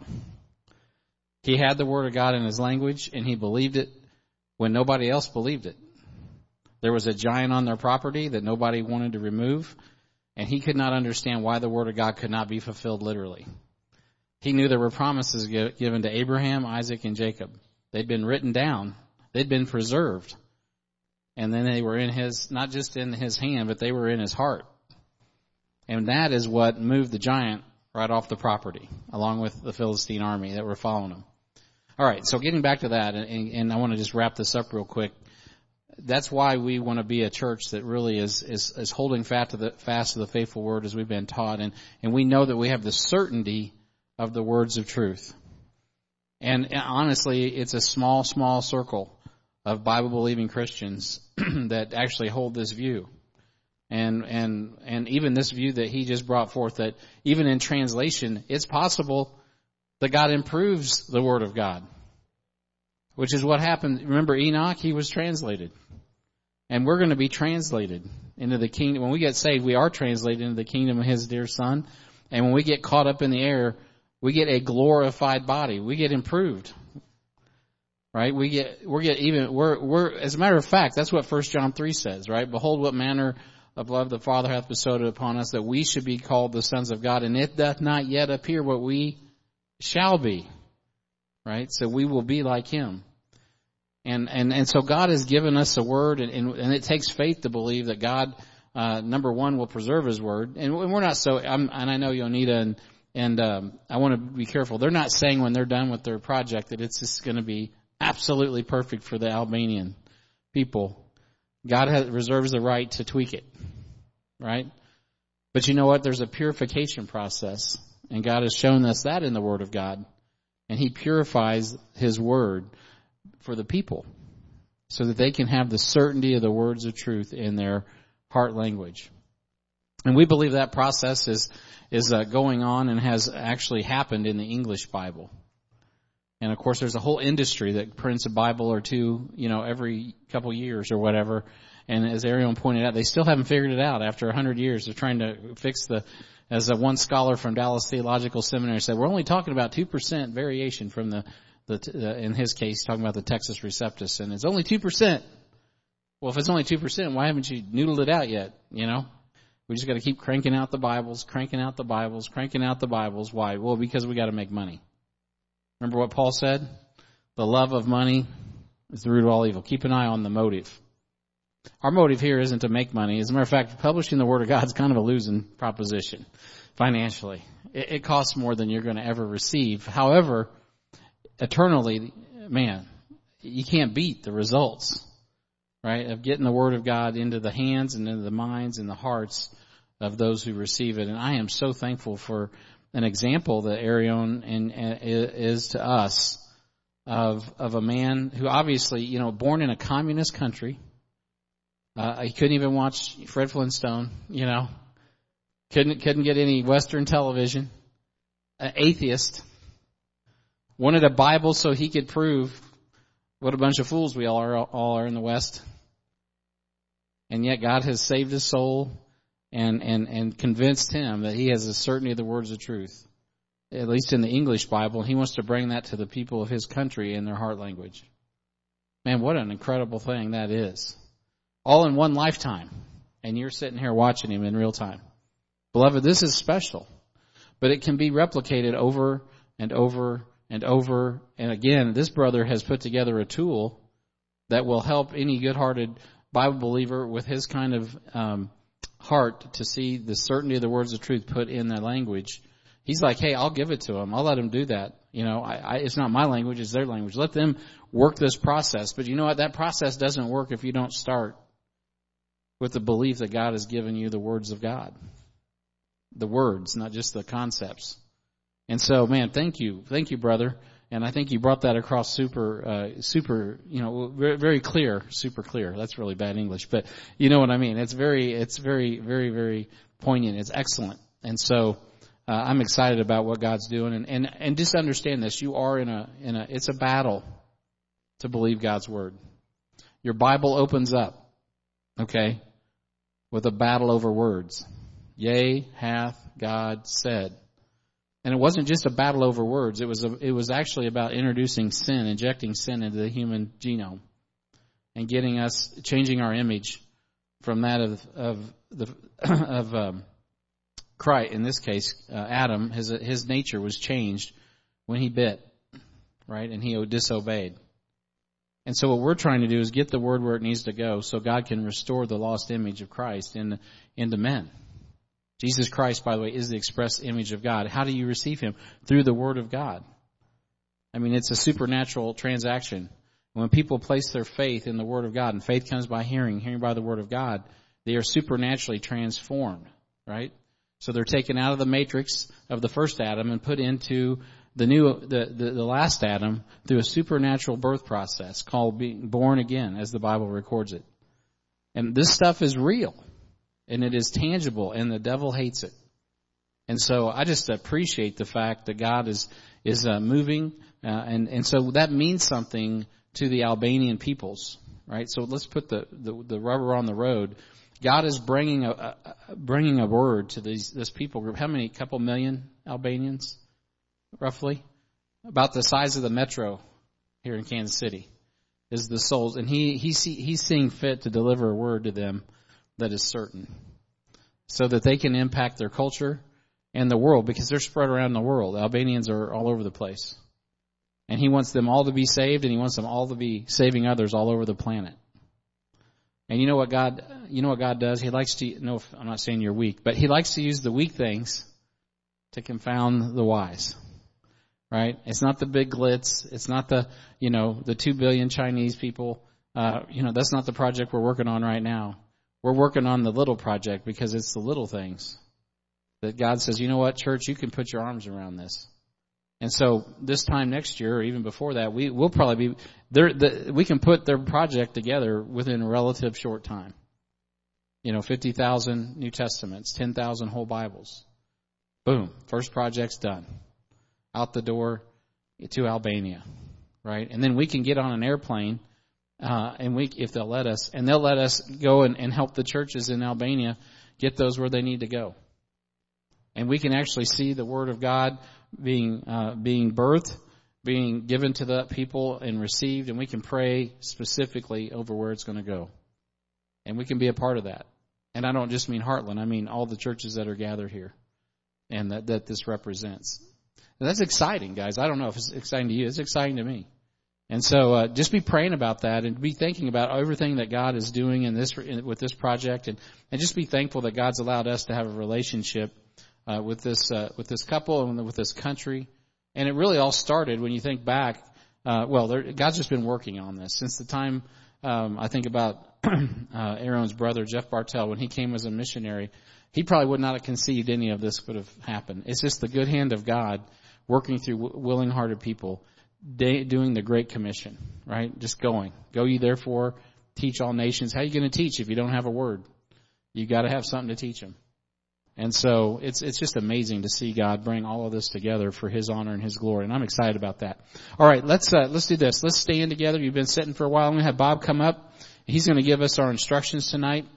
He had the Word of God in his language, and he believed it when nobody else believed it. There was a giant on their property that nobody wanted to remove, and he could not understand why the Word of God could not be fulfilled literally. He knew there were promises given to Abraham, Isaac, and Jacob. They'd been written down. They'd been preserved. And then they were in his, not just in his hand, but they were in his heart. And that is what moved the giant right off the property, along with the Philistine army that were following him. All right, so getting back to that, and, and I want to just wrap this up real quick. That's why we want to be a church that really is is, is holding fast to the fast to the faithful word as we've been taught, and, and we know that we have the certainty of the words of truth. And, and honestly, it's a small, small circle of Bible-believing Christians that actually hold this view. And, and, and even this view that he just brought forth, that even in translation, it's possible that God improves the Word of God, which is what happened. Remember Enoch? He was translated. And we're going to be translated into the kingdom. When we get saved, we are translated into the kingdom of his dear Son. And when we get caught up in the air, we get a glorified body. We get improved. Right? We get, we get even, we're, we're, as a matter of fact, that's what First John three says, right? Behold what manner of love the Father hath bestowed upon us, that we should be called the sons of God, and it doth not yet appear what we shall be. Right? So we will be like him. And, and, and so God has given us a word, and, and, and it takes faith to believe that God uh, number one, will preserve His word. And we're not so, I'm, and I know Yonita and, and, um, I want to be careful. They're not saying when they're done with their project that it's just going to be absolutely perfect for the Albanian people. God has, reserves the right to tweak it, right? But you know what? There's a purification process, and God has shown us that in the Word of God. And He purifies His Word for the people so that they can have the certainty of the words of truth in their heart language. And we believe that process is is uh, going on and has actually happened in the English Bible. And of course, there's a whole industry that prints a Bible or two, you know, every couple years or whatever. And as Arion pointed out, they still haven't figured it out after a hundred years. They're trying to fix the, as a one scholar from Dallas Theological Seminary said, we're only talking about two percent variation from the, the, the, in his case, talking about the Textus Receptus. And it's only two percent. Well, if it's only two percent, why haven't you noodled it out yet? You know? We just got to keep cranking out the Bibles, cranking out the Bibles, cranking out the Bibles. Why? Well, because we got to make money. Remember what Paul said? The love of money is the root of all evil. Keep an eye on the motive. Our motive here isn't to make money. As a matter of fact, publishing the Word of God is kind of a losing proposition financially. It, it costs more than you're going to ever receive. However, eternally, man, you can't beat the results, right, of getting the Word of God into the hands and into the minds and the hearts of those who receive it. And I am so thankful for an example that Arion and, and is to us of of a man who obviously, you know, born in a communist country. Uh, he couldn't even watch Fred Flintstone, you know, couldn't couldn't get any Western television. An atheist, wanted a Bible so he could prove what a bunch of fools we all are all are in the West. And yet God has saved his soul and, and, and convinced him that he has the certainty of the words of truth, at least in the English Bible. And he wants to bring that to the people of his country in their heart language. Man, what an incredible thing that is. All in one lifetime. And you're sitting here watching him in real time. Beloved, this is special. But it can be replicated over and over and over. And again, this brother has put together a tool that will help any good-hearted Bible believer with his kind of um, heart to see the certainty of the words of truth put in that language. He's like, hey, I'll give it to them. I'll let them do that. You know, I, I, it's not my language, it's their language. Let them work this process. But you know what? That process doesn't work if you don't start with the belief that God has given you the words of God. The words, not just the concepts. And so, man, thank you. Thank you, brother. And I think you brought that across super, uh, super, you know, very, very clear, super clear. That's really bad English, but you know what I mean. It's very, it's very, very, very poignant. It's excellent. And so, uh, I'm excited about what God's doing. And, and, and just understand this. You are in a, in a, it's a battle to believe God's word. Your Bible opens up, okay, with a battle over words. Yea, hath God said. And it wasn't just a battle over words. It was a, it was actually about introducing sin, injecting sin into the human genome, and getting us changing our image from that of of the of um, Christ. In this case, uh, Adam, his his nature was changed when he bit, right, and he disobeyed. And so what we're trying to do is get the word where it needs to go, so God can restore the lost image of Christ in into men. Jesus Christ, by the way, is the express image of God. How do you receive him? Through the Word of God. I mean, it's a supernatural transaction. When people place their faith in the Word of God, and faith comes by hearing, hearing by the Word of God, they are supernaturally transformed, right? So they're taken out of the matrix of the first Adam and put into the new, the, the, the last Adam through a supernatural birth process called being born again, as the Bible records it. And this stuff is real. And it is tangible, and the devil hates it. And so I just appreciate the fact that God is is uh, moving, uh, and and so that means something to the Albanian peoples, right? So let's put the the, the rubber on the road. God is bringing a, a bringing a word to these this people group. How many? Couple million Albanians, roughly, about the size of the metro here in Kansas City, is the souls, and he he see, he's seeing fit to deliver a word to them that is certain, so that they can impact their culture and the world, because they're spread around the world. Albanians are all over the place. And he wants them all to be saved, and he wants them all to be saving others all over the planet. And you know what God, you know what God does? He likes to, no, I'm not saying you're weak, but He likes to use the weak things to confound the wise. Right? It's not the big glitz. It's not the, you know, the two billion Chinese people. Uh, you know, that's not the project we're working on right now. We're working on the little project because it's the little things that God says, you know what, church, you can put your arms around this. And so this time next year, or even before that, we will probably be there. The, we can put their project together within a relative short time. You know, fifty thousand New Testaments, ten thousand whole Bibles. Boom. First project's done. Out the door to Albania, right? And then we can get on an airplane, uh, and we, if they'll let us, and they'll let us go and, and help the churches in Albania get those where they need to go. And we can actually see the Word of God being uh, being birthed, being given to the people and received, and we can pray specifically over where it's going to go. And we can be a part of that. And I don't just mean Heartland, I mean all the churches that are gathered here and that, that this represents. And that's exciting, guys. I don't know if it's exciting to you. It's exciting to me. And so uh, just be praying about that and be thinking about everything that God is doing in this in, with this project, and, and just be thankful that God's allowed us to have a relationship uh, with this uh, with this couple and with this country. And it really all started when you think back. Uh, well, there, God's just been working on this since the time um, I think about uh, Aaron's brother Jeff Bartell when he came as a missionary. He probably would not have conceived any of this could have happened. It's just the good hand of God working through willing-hearted people, doing the Great Commission, right? Just going. Go ye therefore, teach all nations. How are you going to teach if you don't have a word? You got to have something to teach them. And so it's it's just amazing to see God bring all of this together for His honor and His glory, and I'm excited about that. All right, let's uh, let's do this. Let's stand together. You've been sitting for a while. I'm going to have Bob come up. He's going to give us our instructions tonight,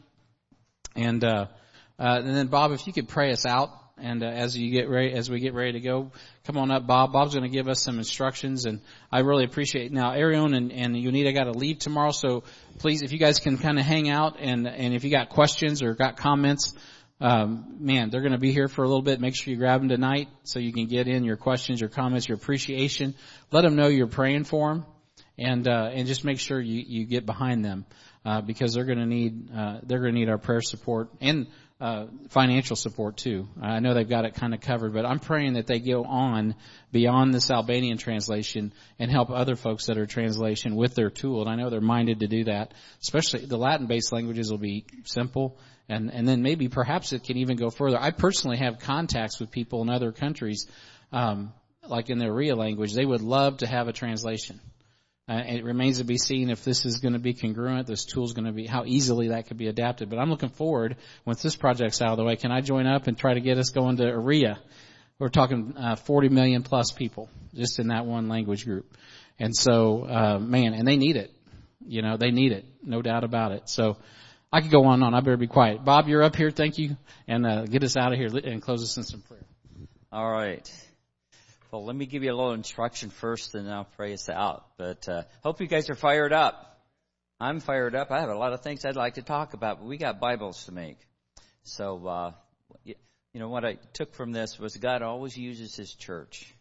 and uh, uh, and then Bob, if you could pray us out. And uh, as you get ready, as we get ready to go, come on up, Bob. Bob's going to give us some instructions, and I really appreciate it. Now, Arion and, and Unita got to leave tomorrow, so please, if you guys can kind of hang out, and and if you got questions or got comments, um, man, they're going to be here for a little bit. Make sure you grab them tonight so you can get in your questions, your comments, your appreciation. Let them know you're praying for them, and uh, and just make sure you you get behind them uh, because they're going to need uh, they're going to need our prayer support and. Uh, financial support too. I know they've got it kind of covered, but I'm praying that they go on beyond this Albanian translation and help other folks that are translation with their tool. And I know they're minded to do that. Especially the Latin-based languages will be simple, and and then maybe perhaps it can even go further. I personally have contacts with people in other countries, um, like in the Oriya language. They would love to have a translation. Uh, it remains to be seen if this is going to be congruent, this tool's going to be, how easily that could be adapted. But I'm looking forward, once this project's out of the way, can I join up and try to get us going to Oriya? We're talking uh, forty million plus people just in that one language group. And so, uh, man, and they need it. You know, they need it. No doubt about it. So I could go on and on. I better be quiet. Bob, you're up here. Thank you. And uh, get us out of here and close us in some prayer. All right. Well, let me give you a little instruction first, and I'll pray us out. But uh hope you guys are fired up. I'm fired up. I have a lot of things I'd like to talk about, but we got Bibles to make. So, uh you know, what I took from this was God always uses His church.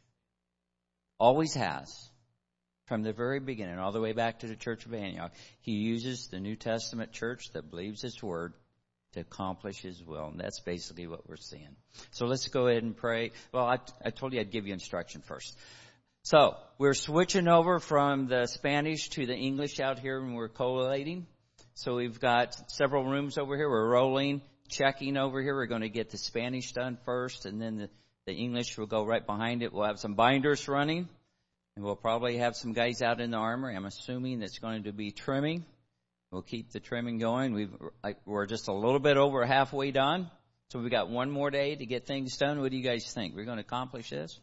Always has. From the very beginning, all the way back to the Church of Antioch. He uses the New Testament church that believes His Word to accomplish His will. And that's basically what we're seeing. So let's go ahead and pray. Well, I, I told you I'd give you instruction first. So we're switching over from the Spanish to the English out here, and we're collating. So we've got several rooms over here. We're rolling, checking over here. We're going to get the Spanish done first, and then the, the English will go right behind it. We'll have some binders running, and we'll probably have some guys out in the armory. I'm assuming it's going to be trimming. We'll keep the trimming going. We've, we're just a little bit over halfway done. So we've got one more day to get things done. What do you guys think? We're going to accomplish this?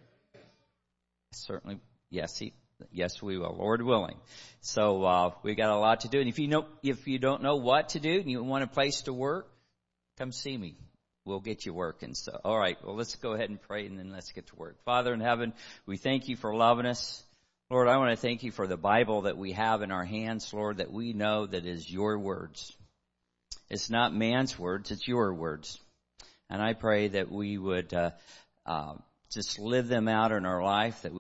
Certainly. Yes, he, yes, we will. Lord willing. So, uh, we got a lot to do. And if you know, if you don't know what to do and you want a place to work, come see me. We'll get you working. So, all right. Well, let's go ahead and pray, and then let's get to work. Father in heaven, we thank you for loving us. Lord, I want to thank you for the Bible that we have in our hands, Lord, that we know that is your words. It's not man's words, it's your words. And I pray that we would uh, uh, just live them out in our life, that